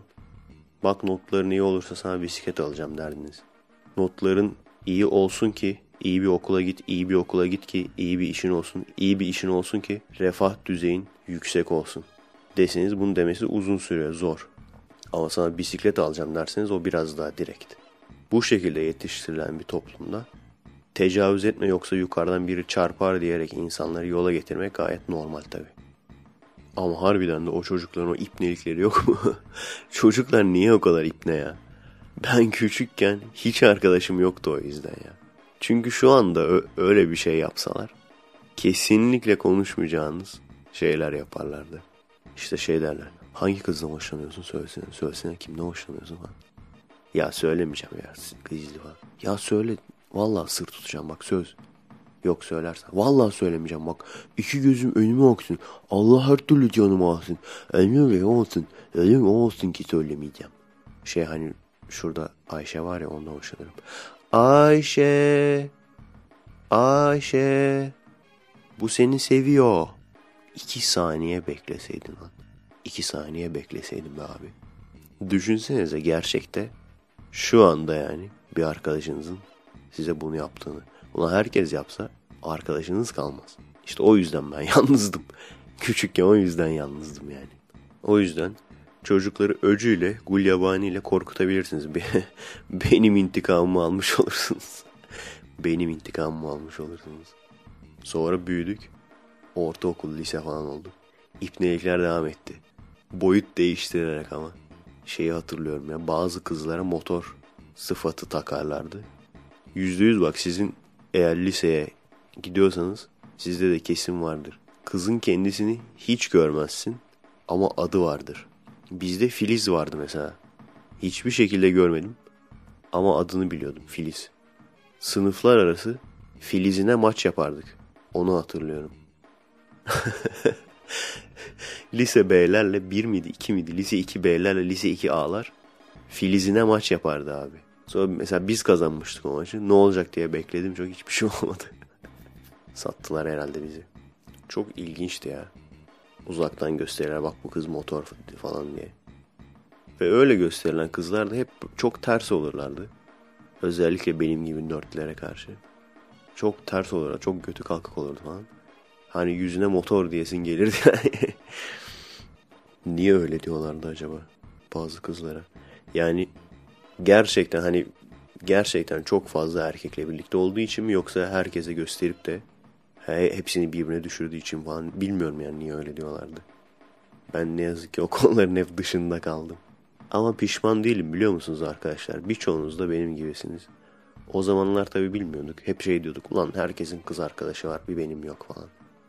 bak notların iyi olursa sana bisiklet alacağım derdiniz. Notların iyi olsun ki iyi bir okula git, iyi bir okula git ki iyi bir işin olsun, iyi bir işin olsun ki refah düzeyin yüksek olsun deseniz bunu demesi uzun sürüyor, zor. Ama sana bisiklet alacağım derseniz o biraz daha direkt. Bu şekilde yetiştirilen bir toplumda tecavüz etme yoksa yukarıdan biri çarpar diyerek insanları yola getirmek gayet normal tabii. Ama harbiden de o çocukların o ipnelikleri yok mu? Çocuklar niye o kadar ipne ya? Ben küçükken hiç arkadaşım yoktu o yüzden ya. Çünkü şu anda ö- öyle bir şey yapsalar kesinlikle konuşmayacağınız şeyler yaparlardı. İşte şey derler. Hangi kızdan hoşlanıyorsun söylesene. Söylesene kimden hoşlanıyorsun falan. Ya söylemeyeceğim ya gizli falan. Ya söyle. Vallahi sır tutacağım bak söz. Yok söylersen. Vallahi söylemeyeceğim bak. İki gözüm önüme aksın. Allah her türlü canımı alsın. Önüme olsun. Önüme olsun ki söylemeyeceğim. Şey hani şurada Ayşe var ya ondan hoşlanırım. Ayşe. Ayşe. Bu seni seviyor. İki saniye bekleseydin lan. İki saniye bekleseydin be abi. Düşünsenize gerçekte şu anda yani bir arkadaşınızın size bunu yaptığını. Ulan herkes yapsa arkadaşınız kalmaz. İşte o yüzden ben yalnızdım. Küçükken o yüzden yalnızdım yani. O yüzden çocukları öcüyle, gulyabani ile korkutabilirsiniz. Benim intikamımı almış olursunuz. Benim intikamımı almış olursunuz. Sonra büyüdük. Ortaokul, lise falan oldu. İpnelikler devam etti. Boyut değiştirerek ama. Şeyi hatırlıyorum ya, bazı kızlara motor sıfatı takarlardı. Yüzde yüz bak sizin eğer liseye gidiyorsanız sizde de kesin vardır. Kızın kendisini hiç görmezsin ama adı vardır. Bizde Filiz vardı mesela. Hiçbir şekilde görmedim ama adını biliyordum, Filiz. Sınıflar arası Filiz'ine maç yapardık. Onu hatırlıyorum. Lise B'lerle bir miydi iki miydi? Lise iki B'lerle lise iki A'lar Filiz'ine maç yapardı abi. Sonra mesela biz kazanmıştık o maçı. Ne olacak diye bekledim. Çok hiçbir şey olmadı. Sattılar herhalde bizi. Çok ilginçti ya. Uzaktan gösterirler bak bu kız motor falan diye. Ve öyle gösterilen kızlar da hep çok ters olurlardı. Özellikle benim gibi nörtlere karşı. Çok ters olurlar. Çok götü kalkık olurdu falan. Hani yüzüne motor diyesin gelirdi yani. Niye öyle diyorlardı acaba bazı kızlara? Yani gerçekten hani gerçekten çok fazla erkekle birlikte olduğu için mi yoksa herkese gösterip de he, hepsini birbirine düşürdüğü için falan bilmiyorum yani niye öyle diyorlardı. Ben ne yazık ki o konuların hep dışında kaldım. Ama pişman değilim biliyor musunuz arkadaşlar? Birçoğunuz da benim gibisiniz. O zamanlar tabii bilmiyorduk. Hep şey diyorduk. Ulan herkesin kız arkadaşı var bir benim yok falan.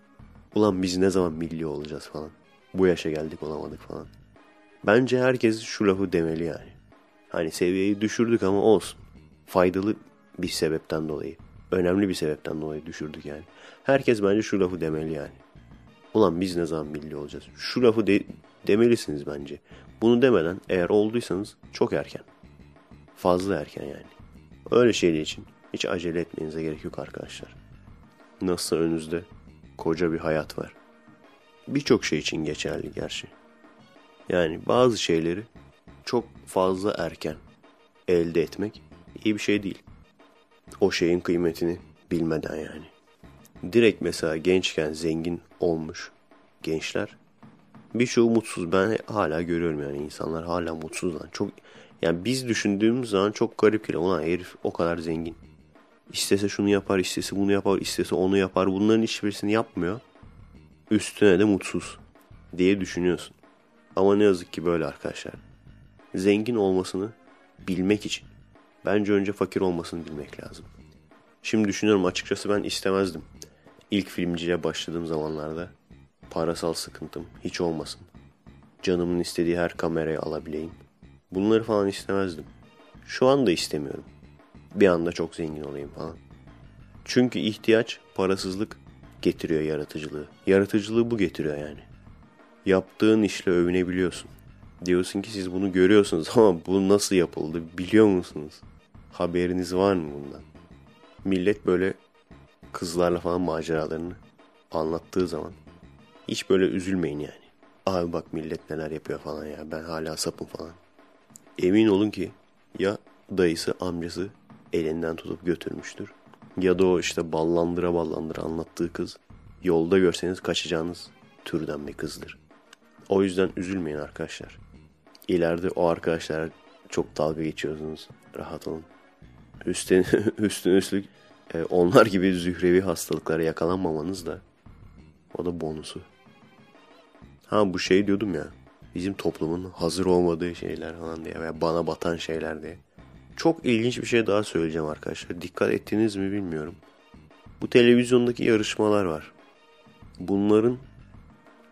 Ulan biz ne zaman milli olacağız falan. Bu yaşa geldik olamadık falan. Bence herkes şu lafı demeli yani. Hani seviyeyi düşürdük ama olsun. Faydalı bir sebepten dolayı. Önemli bir sebepten dolayı düşürdük yani. Herkes bence şu lafı demeli yani. Ulan biz ne zaman milli olacağız? Şu lafı de- demelisiniz bence. Bunu demeden eğer olduysanız çok erken. Fazla erken yani. Öyle şeyler için hiç acele etmenize gerek yok arkadaşlar. Nasıl önünüzde koca bir hayat var. Birçok şey için geçerli gerçi. Yani bazı şeyleri çok fazla erken elde etmek iyi bir şey değil. O şeyin kıymetini bilmeden yani. Direkt mesela gençken zengin olmuş gençler birçoğu mutsuz. Ben hala görüyorum yani insanlar hala mutsuz lan. Çok yani biz düşündüğümüz zaman çok garip geliyor. Ulan herif o kadar zengin. İstese şunu yapar, istese bunu yapar, istese onu yapar. Bunların hiçbirisini yapmıyor. Üstüne de mutsuz diye düşünüyorsun. Ama ne yazık ki böyle arkadaşlar. Zengin olmasını bilmek için bence önce fakir olmasını bilmek lazım. Şimdi düşünüyorum açıkçası ben istemezdim. İlk filmciliğe başladığım zamanlarda parasal sıkıntım hiç olmasın. Canımın istediği her kamerayı alabileyim. Bunları falan istemezdim. Şu anda istemiyorum. Bir anda çok zengin olayım falan. Çünkü ihtiyaç, parasızlık getiriyor yaratıcılığı. Yaratıcılığı bu getiriyor yani. Yaptığın işle övünebiliyorsun. Diyorsun ki siz bunu görüyorsunuz ama bu nasıl yapıldı biliyor musunuz? Haberiniz var mı bundan? Millet böyle kızlarla falan maceralarını anlattığı zaman hiç böyle üzülmeyin yani. Abi bak millet neler yapıyor falan ya ben hala sapım falan. Emin olun ki ya dayısı amcası elinden tutup götürmüştür. Ya da o işte ballandıra ballandıra anlattığı kız yolda görseniz kaçacağınız türden bir kızdır. O yüzden üzülmeyin arkadaşlar. İleride o arkadaşlar çok dalga geçiyorsunuz. Rahat olun. Üstüne, üstüne üstlük e, onlar gibi zührevi hastalıklara yakalanmamanız da o da bonusu. Ha bu şey diyordum ya. Bizim toplumun hazır olmadığı şeyler falan diye veya bana batan şeyler diye. Çok ilginç bir şey daha söyleyeceğim arkadaşlar. Dikkat ettiniz mi bilmiyorum. Bu televizyondaki yarışmalar var. Bunların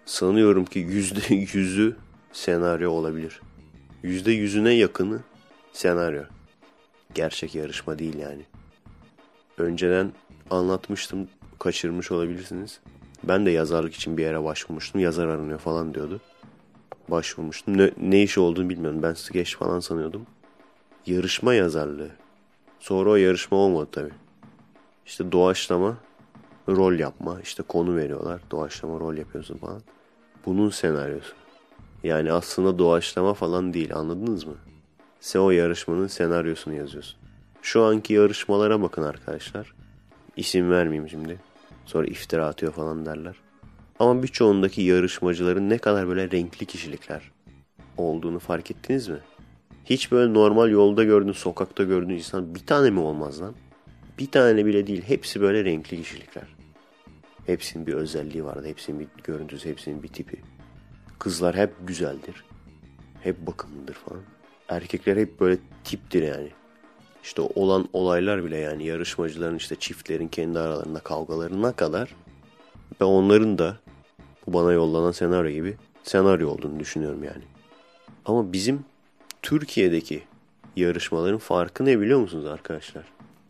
sanıyorum ki yüzde yüzü senaryo olabilir. Yüzde yüzüne yakını Senaryo. Gerçek yarışma değil yani. Önceden anlatmıştım, kaçırmış olabilirsiniz. Ben de yazarlık için bir yere başvurmuştum. Yazar aranıyor falan diyordu. Başvurmuştum. Ne, ne işi olduğunu bilmiyorum. Ben skeç falan sanıyordum. Yarışma yazarlığı. Sonra o yarışma olmadı tabii. İşte doğaçlama, rol yapma. İşte konu veriyorlar. Doğaçlama rol yapıyorsun falan. Bunun senaryosu. Yani aslında doğaçlama falan değil, anladınız mı? Sen o yarışmanın senaryosunu yazıyorsun. Şu anki yarışmalara bakın arkadaşlar. İsim vermeyeyim şimdi. Sonra iftira atıyor falan derler. Ama birçoğundaki yarışmacıların ne kadar böyle renkli kişilikler olduğunu fark ettiniz mi? Hiç böyle normal yolda gördüğün, sokakta gördüğün insan bir tane mi olmaz lan? Bir tane bile değil. Hepsi böyle renkli kişilikler. Hepsinin bir özelliği vardı. Hepsinin bir görüntüsü, hepsinin bir tipi. Kızlar hep güzeldir. Hep bakımlıdır falan. Erkekler hep böyle tiptir yani. İşte olan olaylar bile yani yarışmacıların işte çiftlerin kendi aralarında kavgalarına kadar ve onların da bu bana yollanan senaryo gibi senaryo olduğunu düşünüyorum yani. Ama bizim Türkiye'deki yarışmaların farkı ne biliyor musunuz arkadaşlar?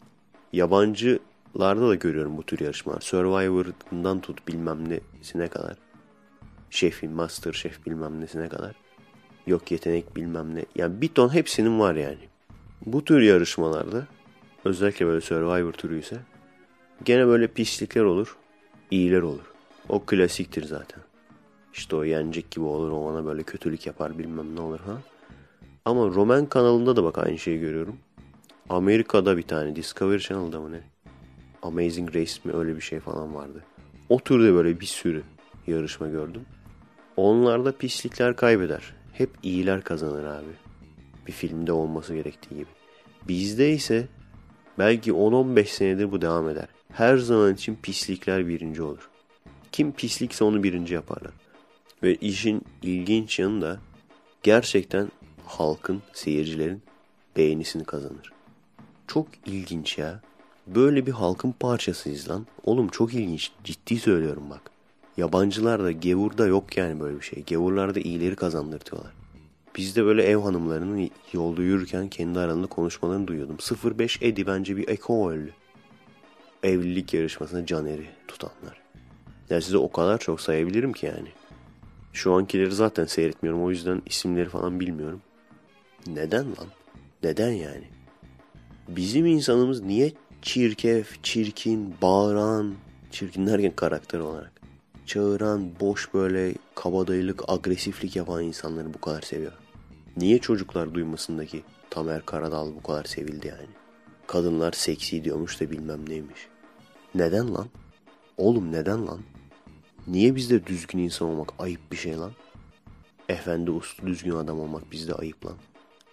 Yabancılarda da görüyorum bu tür yarışmalar. Survivor'dan tut bilmem nesine kadar. Şefin, Master Şef bilmem nesine kadar. Yok yetenek bilmem ne. Yani bir ton hepsinin var yani. Bu tür yarışmalarda özellikle böyle Survivor türü ise gene böyle pislikler olur, iyiler olur. O klasiktir zaten. İşte o yenecek gibi olur, o ona böyle kötülük yapar bilmem ne olur ha. Ama Roman kanalında da bak aynı şeyi görüyorum. Amerika'da bir tane Discovery Channel'da mı ne? Amazing Race mi öyle bir şey falan vardı. O türde böyle bir sürü yarışma gördüm. Onlarda pislikler kaybeder. Hep iyiler kazanır abi. Bir filmde olması gerektiği gibi. Bizde ise belki on on beş senedir bu devam eder. Her zaman için pislikler birinci olur. Kim pislikse onu birinci yaparlar. Ve işin ilginç yanı da gerçekten halkın, seyircilerin beğenisini kazanır. Çok ilginç ya. Böyle bir halkın parçasıyız lan. Oğlum çok ilginç. Ciddi söylüyorum bak. Yabancılarda, gevurda yok yani böyle bir şey. Gevurlarda iyileri kazandırtıyorlar. Bizde böyle ev hanımlarının yolda yürürken kendi aralarında konuşmalarını duyuyordum. sıfır beş Edi bence bir ekol. Evlilik yarışmasında Caner'i tutanlar. Yani size o kadar çok sayabilirim ki yani. Şu ankileri zaten seyretmiyorum. O yüzden isimleri falan bilmiyorum. Neden lan? Neden yani? Bizim insanımız niye çirkef, çirkin, bağıran, çirkin derken karakter olarak, çağıran, boş böyle kabadayılık, agresiflik yapan insanları bu kadar seviyor? Niye çocuklar duymasındaki Tamer Karadağlı bu kadar sevildi yani? Kadınlar seksi diyormuş da bilmem neymiş. Neden lan? Oğlum neden lan? Niye bizde düzgün insan olmak ayıp bir şey lan? Efendi uslu düzgün adam olmak bizde ayıp lan.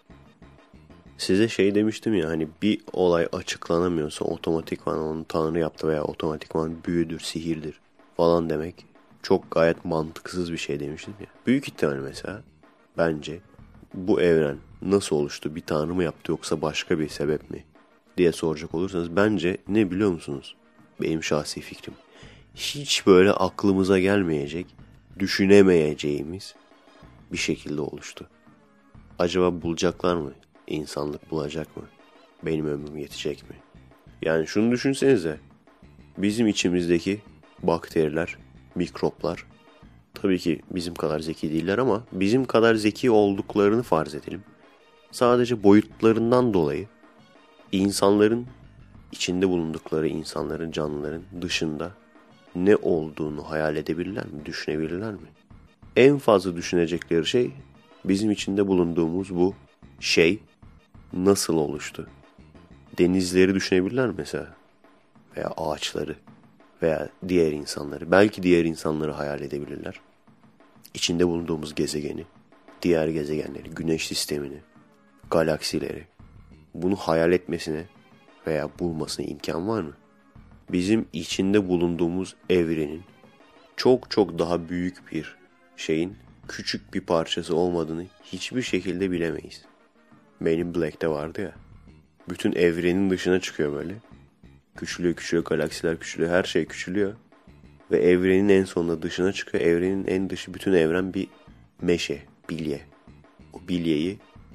Size şey demiştim ya hani bir olay açıklanamıyorsa otomatikman onu Tanrı yaptı veya otomatikman büyüdür, sihirdir falan demek çok gayet mantıksız bir şey demiştim ya. Büyük ihtimal mesela bence bu evren nasıl oluştu, bir Tanrı mı yaptı yoksa başka bir sebep mi diye soracak olursanız bence ne biliyor musunuz? Benim şahsi fikrim. Hiç böyle aklımıza gelmeyecek, düşünemeyeceğimiz bir şekilde oluştu. Acaba bulacaklar mı? İnsanlık bulacak mı? Benim ömrüm yetecek mi? Yani şunu düşünsenize. Bizim içimizdeki bakteriler, mikroplar tabii ki bizim kadar zeki değiller ama bizim kadar zeki olduklarını farz edelim. Sadece boyutlarından dolayı insanların içinde bulundukları insanların, canlıların dışında ne olduğunu hayal edebilirler mi? Düşünebilirler mi? En fazla düşünecekleri şey bizim içinde bulunduğumuz bu şey nasıl oluştu? Denizleri düşünebilirler mi mesela? Veya ağaçları veya diğer insanları. Belki diğer insanları hayal edebilirler. İçinde bulunduğumuz gezegeni, diğer gezegenleri, güneş sistemini, galaksileri. Bunu hayal etmesine veya bulmasına imkan var mı? Bizim içinde bulunduğumuz evrenin çok çok daha büyük bir şeyin küçük bir parçası olmadığını hiçbir şekilde bilemeyiz. Men in Black'te vardı ya. Bütün evrenin dışına çıkıyor böyle. Küçülüyor küçülüyor, galaksiler küçülüyor, her şey küçülüyor. Ve evrenin en sonunda dışına çıkıyor. Evrenin en dışı bütün evren bir meşe, bilye. O bilyeyi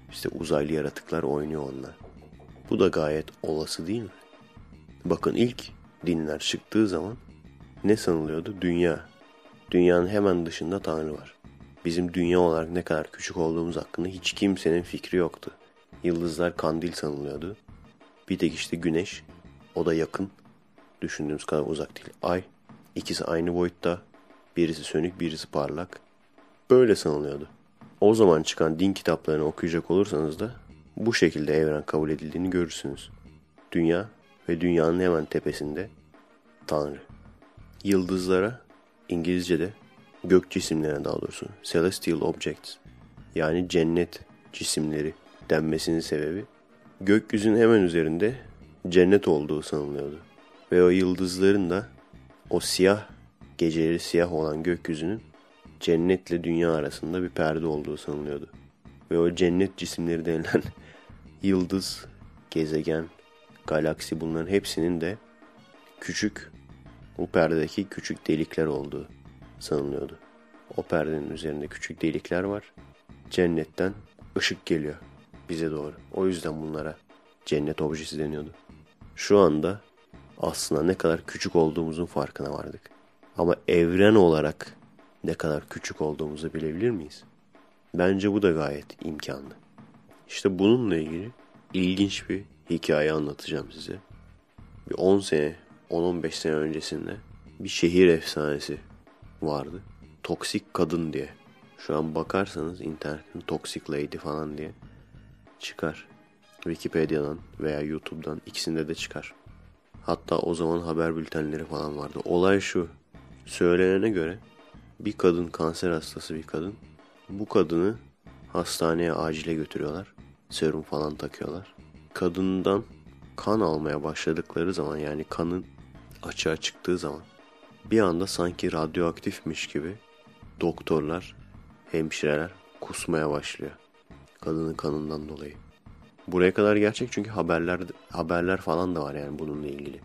İşte uzaylı yaratıklar oynuyor onunla. Bu da gayet olası değil mi? Bakın ilk dinler çıktığı zaman ne sanılıyordu? Dünya. Dünyanın hemen dışında Tanrı var. Bizim dünya olarak ne kadar küçük olduğumuz hakkında hiç kimsenin fikri yoktu. Yıldızlar kandil sanılıyordu. Bir tek işte güneş, o da yakın, düşündüğümüz kadar uzak değil. Ay, ikisi aynı boyutta, birisi sönük, birisi parlak. Böyle sanılıyordu. O zaman çıkan din kitaplarını okuyacak olursanız da bu şekilde evren kabul edildiğini görürsünüz. Dünya ve dünyanın hemen tepesinde Tanrı. Yıldızlara İngilizce'de gök cisimlerine daha doğrusu celestial objects yani cennet cisimleri denmesinin sebebi gökyüzünün hemen üzerinde cennet olduğu sanılıyordu. Ve o yıldızların da o siyah geceleri siyah olan gökyüzünün cennetle dünya arasında bir perde olduğu sanılıyordu. Ve o cennet cisimleri denilen yıldız, gezegen, galaksi bunların hepsinin de küçük bu perdedeki küçük delikler olduğu sanılıyordu. O perdenin üzerinde küçük delikler var. Cennetten ışık geliyor bize doğru. O yüzden bunlara cennet objesi deniyordu. Şu anda aslında ne kadar küçük olduğumuzun farkına vardık. Ama evren olarak ne kadar küçük olduğumuzu bilebilir miyiz? Bence bu da gayet imkanlı. İşte bununla ilgili ilginç bir hikaye anlatacağım size. Bir on sene, on on beş sene öncesinde bir şehir efsanesi vardı. Toksik kadın diye. Şu an bakarsanız internetten Toxic Lady falan diye çıkar. Wikipedia'dan veya YouTube'dan ikisinde de çıkar. Hatta o zaman haber bültenleri falan vardı. Olay şu. Söylenene göre bir kadın, kanser hastası bir kadın. Bu kadını hastaneye acile götürüyorlar. Serum falan takıyorlar. Kadından kan almaya başladıkları zaman yani kanın açığa çıktığı zaman bir anda sanki radyoaktifmiş gibi doktorlar, hemşireler kusmaya başlıyor. Kadının kanından dolayı. Buraya kadar gerçek çünkü haberler haberler falan da var yani bununla ilgili.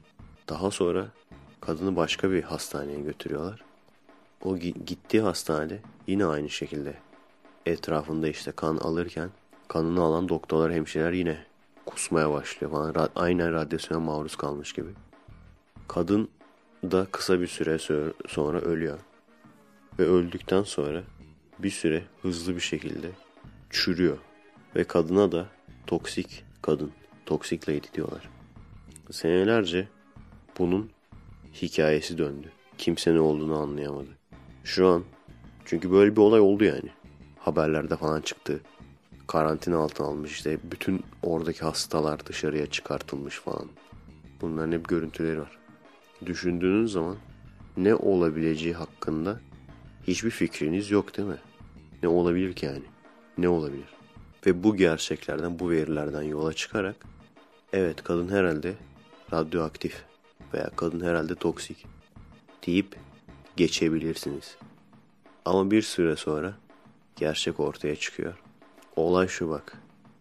Daha sonra kadını başka bir hastaneye götürüyorlar. O gittiği hastanede yine aynı şekilde etrafında işte kan alırken kanını alan doktorlar, hemşireler yine kusmaya başlıyor falan. Aynen radyasyona maruz kalmış gibi. Kadın da kısa bir süre sonra ölüyor. Ve öldükten sonra bir süre hızlı bir şekilde çürüyor. Ve kadına da toksik kadın, toksik lady diyorlar. Senelerce bunun hikayesi döndü. Kimse ne olduğunu anlayamadı. Şu an çünkü böyle bir olay oldu yani. Haberlerde falan çıktı. Karantina altına almış işte. Bütün oradaki hastalar dışarıya çıkartılmış falan. Bunların hep görüntüleri var. Düşündüğünüz zaman ne olabileceği hakkında hiçbir fikriniz yok değil mi? Ne olabilir ki yani? Ne olabilir? Ve bu gerçeklerden, bu verilerden yola çıkarak evet kadın herhalde radyoaktif veya kadın herhalde toksik deyip geçebilirsiniz. Ama bir süre sonra gerçek ortaya çıkıyor. Olay şu bak.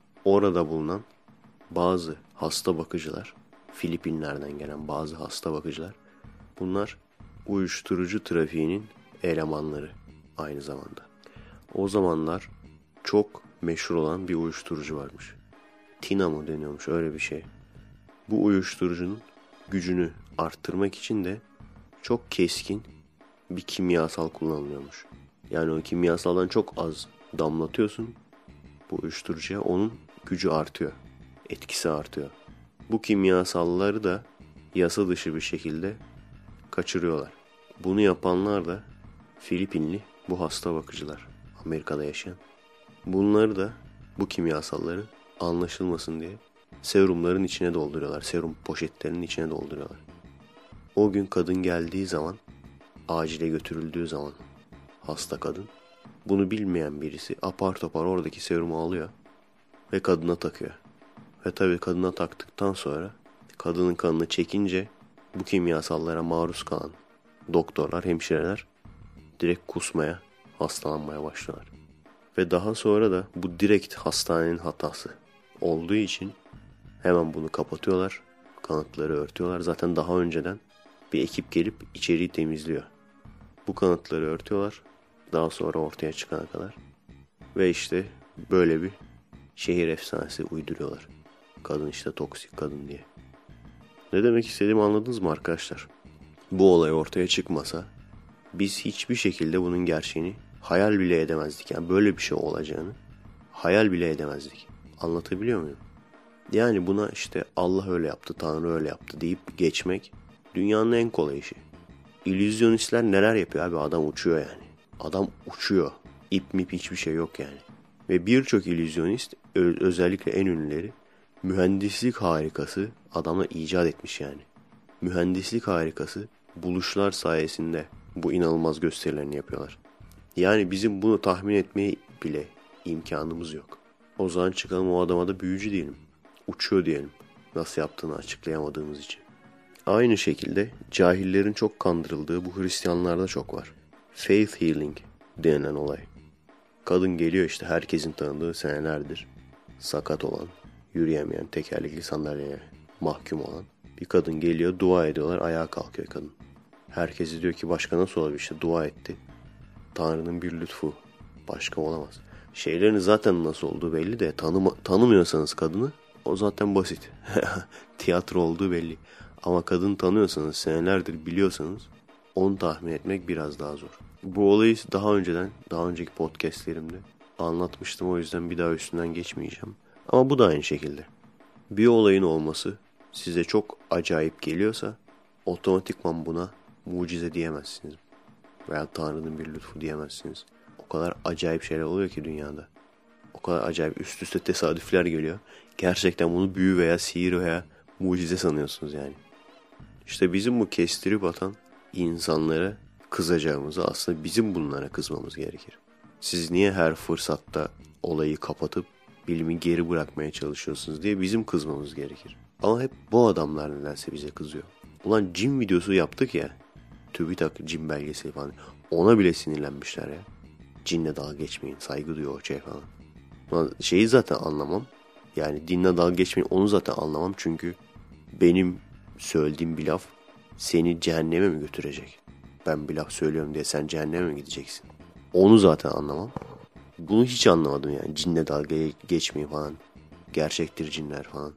Orada bulunan bazı hasta bakıcılar, Filipinler'den gelen bazı hasta bakıcılar, bunlar uyuşturucu trafiğinin elemanları aynı zamanda. O zamanlar çok meşhur olan bir uyuşturucu varmış. Tina mı deniyormuş öyle bir şey. Bu uyuşturucunun gücünü arttırmak için de çok keskin bir kimyasal kullanılıyormuş. Yani o kimyasaldan çok az damlatıyorsun bu uyuşturucuya, onun gücü artıyor. Etkisi artıyor. Bu kimyasalları da yasa dışı bir şekilde kaçırıyorlar. Bunu yapanlar da Filipinli bu hasta bakıcılar. Amerika'da yaşayan. Bunları da bu kimyasalları anlaşılmasın diye serumların içine dolduruyorlar. Serum poşetlerinin içine dolduruyorlar. O gün kadın geldiği zaman, acile götürüldüğü zaman hasta kadın, bunu bilmeyen birisi apar topar oradaki serumu alıyor ve kadına takıyor. Ve tabii kadına taktıktan sonra kadının kanını çekince bu kimyasallara maruz kalan doktorlar, hemşireler direkt kusmaya, hastalanmaya başlıyorlar. Ve daha sonra da bu direkt hastanenin hatası olduğu için hemen bunu kapatıyorlar. Kanıtları örtüyorlar. Zaten daha önceden bir ekip gelip içeriği temizliyor. Bu kanıtları örtüyorlar. Daha sonra ortaya çıkana kadar. Ve işte böyle bir şehir efsanesi uyduruyorlar. Kadın işte toksik kadın diye. Ne demek istediğimi anladınız mı arkadaşlar? Bu olay ortaya çıkmasa biz hiçbir şekilde bunun gerçeğini hayal bile edemezdik. Yani böyle bir şey olacağını hayal bile edemezdik. Anlatabiliyor muyum? Yani buna işte Allah öyle yaptı, Tanrı öyle yaptı deyip geçmek dünyanın en kolay işi. İllüzyonistler neler yapıyor abi? Adam uçuyor yani. Adam uçuyor. İp mip hiçbir şey yok yani. Ve birçok illüzyonist, özellikle en ünlüleri, mühendislik harikası adamlar icat etmiş yani. Mühendislik harikası buluşlar sayesinde bu inanılmaz gösterilerini yapıyorlar. Yani bizim bunu tahmin etmeye bile imkanımız yok. O zaman çıkalım o adama da büyücü diyelim. Uçuyor diyelim. Nasıl yaptığını açıklayamadığımız için. Aynı şekilde cahillerin çok kandırıldığı bu Hristiyanlarda çok var. Faith healing denilen olay. Kadın geliyor işte herkesin tanıdığı senelerdir. Sakat olan, yürüyemeyen, tekerlekli sandalyeye mahkum olan bir kadın geliyor, dua ediyorlar, ayağa kalkıyor kadın. Herkesi diyor ki başka nasıl olabilir, işte dua etti. Tanrı'nın bir lütfu, başka olamaz. Şeylerin zaten nasıl olduğu belli de tanıma, tanımıyorsanız kadını o zaten basit. Tiyatro olduğu belli. Ama kadın tanıyorsanız, senelerdir biliyorsanız onu tahmin etmek biraz daha zor. Bu olayı daha önceden, daha önceki podcastlerimde anlatmıştım. O yüzden bir daha üstünden geçmeyeceğim. Ama bu da aynı şekilde. Bir olayın olması size çok acayip geliyorsa otomatikman buna mucize diyemezsiniz. Veya Tanrı'nın bir lütfu diyemezsiniz. O kadar acayip şeyler oluyor ki dünyada. O kadar acayip üst üste tesadüfler geliyor. Gerçekten bunu büyü veya sihir veya mucize sanıyorsunuz yani. İşte bizim bu kestirip atan insanlara kızacağımızı aslında bizim bunlara kızmamız gerekir. Siz niye her fırsatta olayı kapatıp bilimi geri bırakmaya çalışıyorsunuz diye bizim kızmamız gerekir. Ama hep bu adamlar nedense bize kızıyor. Ulan cin videosu yaptık ya. TÜBİTAK cin belgeseli falan. Ona bile sinirlenmişler ya. Cinle dalga geçmeyin, saygı duyuyor o şey falan. Ulan şeyi zaten anlamam. Yani dinle dalga geçmeyin onu zaten anlamam. Çünkü benim söylediğim bir laf seni cehenneme mi götürecek? Ben bir laf söylüyorum diye sen cehenneme mi gideceksin? Onu zaten anlamam. Bunu hiç anlamadım yani. Cinle dalga geçmeyin falan. Gerçektir cinler falan.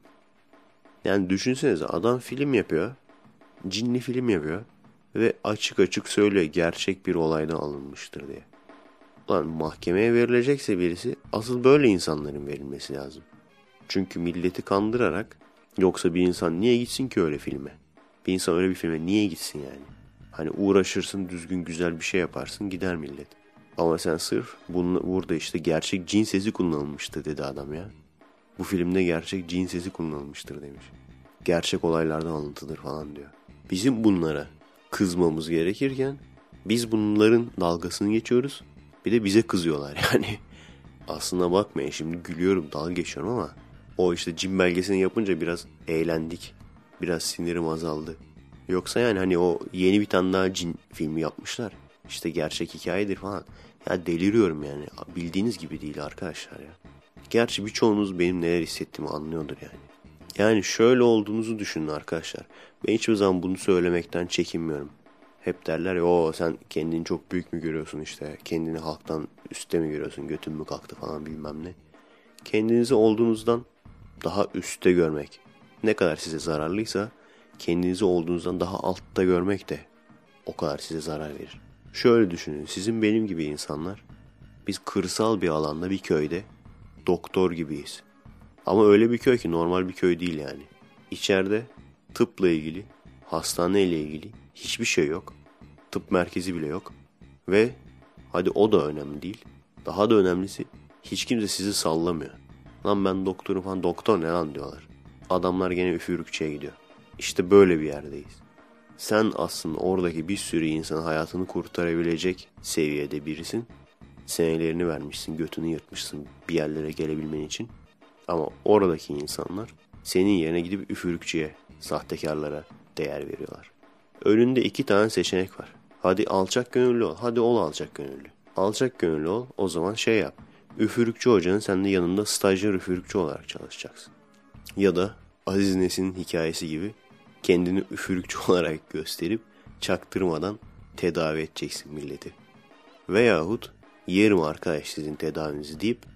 Yani düşünsenize adam film yapıyor. Cinli film yapıyor. Ve açık açık söylüyor gerçek bir olaydan alınmıştır diye. Ulan mahkemeye verilecekse birisi asıl böyle insanların verilmesi lazım. Çünkü milleti kandırarak yoksa bir insan niye gitsin ki öyle filme? Bir insan öyle bir filme niye gitsin yani? Hani uğraşırsın düzgün güzel bir şey yaparsın gider millet. Ama sen sırf bunu, burada işte gerçek cin sesi kullanılmıştı dedi adam ya. Bu filmde gerçek cin sesi kullanılmıştır demiş. Gerçek olaylardan alıntıdır falan diyor. Bizim bunlara kızmamız gerekirken biz bunların dalgasını geçiyoruz. Bir de bize kızıyorlar yani. Aslına bakmayın şimdi gülüyorum dalga geçiyorum ama o işte cin belgesini yapınca biraz eğlendik. Biraz sinirim azaldı. Yoksa yani hani o yeni bir tane daha cin filmi yapmışlar. İşte gerçek hikayedir falan. Ya deliriyorum yani. Bildiğiniz gibi değil arkadaşlar ya. Gerçi birçoğunuz benim neler hissettiğimi anlıyordur yani. Yani şöyle olduğunuzu düşünün arkadaşlar. Ben hiçbir zaman bunu söylemekten çekinmiyorum. Hep derler ya o sen kendini çok büyük mü görüyorsun işte. Kendini halktan üstte mi görüyorsun. Götün mü kalktı falan bilmem ne. Kendinizi olduğunuzdan daha üstte görmek ne kadar size zararlıysa kendinizi olduğunuzdan daha altta görmek de o kadar size zarar verir. Şöyle düşünün sizin benim gibi insanlar biz kırsal bir alanda bir köyde doktor gibiyiz. Ama öyle bir köy ki normal bir köy değil yani. İçeride tıpla ilgili, hastaneyle ilgili hiçbir şey yok. Tıp merkezi bile yok. Ve hadi o da önemli değil. Daha da önemlisi hiç kimse sizi sallamıyor. Lan ben doktorum falan doktor ne lan diyorlar. Adamlar gene üfürükçüye gidiyor. İşte böyle bir yerdeyiz. Sen aslında oradaki bir sürü insanın hayatını kurtarabilecek seviyede birisin. Senelerini vermişsin, götünü yırtmışsın bir yerlere gelebilmen için. Ama oradaki insanlar senin yerine gidip üfürükçüye, sahtekarlara değer veriyorlar. Önünde iki tane seçenek var. Hadi alçak gönüllü ol, hadi ol alçak gönüllü. Alçak gönüllü ol, o zaman şey yap. Üfürükçü hocanın sen de yanında stajyer üfürükçü olarak çalışacaksın. Ya da Aziz Nesin'in hikayesi gibi kendini üfürükçü olarak gösterip çaktırmadan tedavi edeceksin milleti. Veyahut yerim arkadaş sizin tedavinizi deyip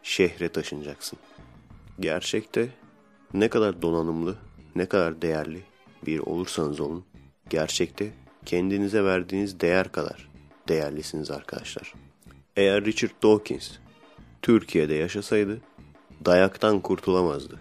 şehre taşınacaksın. Gerçekte ne kadar donanımlı, ne kadar değerli bir olursanız olun, gerçekte kendinize verdiğiniz değer kadar değerlisiniz arkadaşlar. Eğer Richard Dawkins Türkiye'de yaşasaydı dayaktan kurtulamazdı.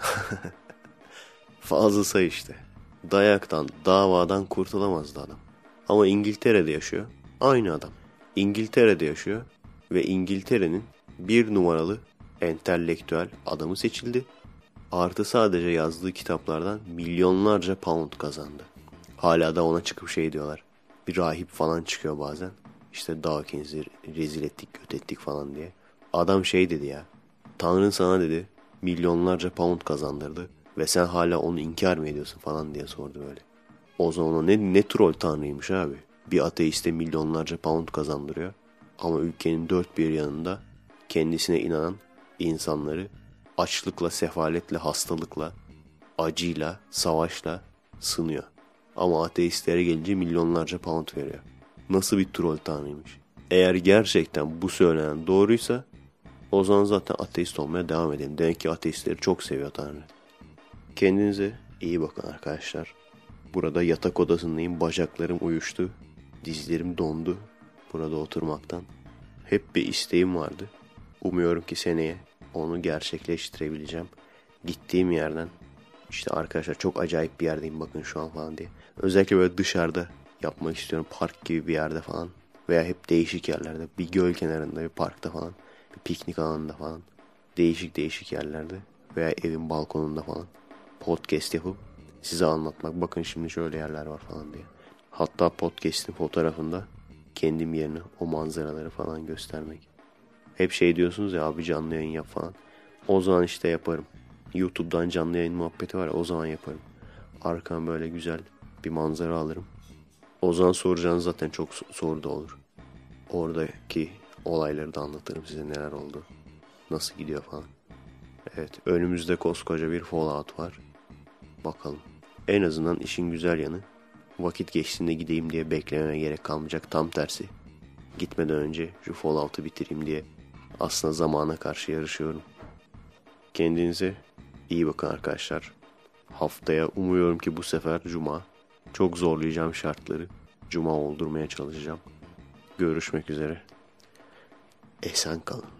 Fazlası işte. Dayaktan, davadan kurtulamazdı adam. Ama İngiltere'de yaşıyor. Aynı adam. İngiltere'de yaşıyor ve İngiltere'nin bir numaralı entelektüel adamı seçildi. Artı sadece yazdığı kitaplardan milyonlarca pound kazandı. Hala da ona çıkıp şey diyorlar. Bir rahip falan çıkıyor bazen. İşte Dawkins'i rezil ettik, kötü ettik falan diye. Adam şey dedi ya. Tanrın sana dedi milyonlarca pound kazandırdı ve sen hala onu inkar mı ediyorsun falan diye sordu böyle. O zaman o ne, ne troll tanrıymış abi. Bir ateiste milyonlarca pound kazandırıyor. Ama ülkenin dört bir yanında kendisine inanan insanları açlıkla, sefaletle, hastalıkla, acıyla, savaşla sınıyor. Ama ateistlere gelince milyonlarca pound veriyor. Nasıl bir troll tanrıymış. Eğer gerçekten bu söylenen doğruysa o zaman zaten ateist olmaya devam edelim. Demek ki ateistleri çok seviyor Tanrı. Kendinize iyi bakın arkadaşlar. Burada yatak odasındayım. Bacaklarım uyuştu. Dizlerim dondu. Burada oturmaktan. Hep bir isteğim vardı. Umuyorum ki seneye onu gerçekleştirebileceğim. Gittiğim yerden işte arkadaşlar çok acayip bir yerdeyim bakın şu an falan diye. Özellikle böyle dışarıda yapmak istiyorum. Park gibi bir yerde falan. Veya hep değişik yerlerde. Bir göl kenarında, bir parkta falan. Bir piknik alanında falan. Değişik değişik yerlerde. Veya evin balkonunda falan. Podcast yapıp size anlatmak. Bakın şimdi şöyle yerler var falan diye. Hatta podcast'in fotoğrafında kendim yerine o manzaraları falan göstermek. Hep şey diyorsunuz ya abi canlı yayın yap falan. O zaman işte yaparım. YouTube'dan canlı yayın muhabbeti var ya o zaman yaparım. Arkam böyle güzel bir manzara alırım. O zaman soracağınız zaten çok soru da olur. Oradaki olayları da anlatırım size neler oldu. Nasıl gidiyor falan. Evet önümüzde koskoca bir Fallout var. Bakalım. En azından işin güzel yanı vakit geçtiğinde gideyim diye beklememe gerek kalmayacak. Tam tersi. Gitmeden önce şu Fallout'u bitireyim diye aslında zamana karşı yarışıyorum. Kendinize iyi bakın arkadaşlar. Haftaya umuyorum ki bu sefer Cuma. Çok zorlayacağım şartları. Cuma oldurmaya çalışacağım. Görüşmek üzere. Esen kalın.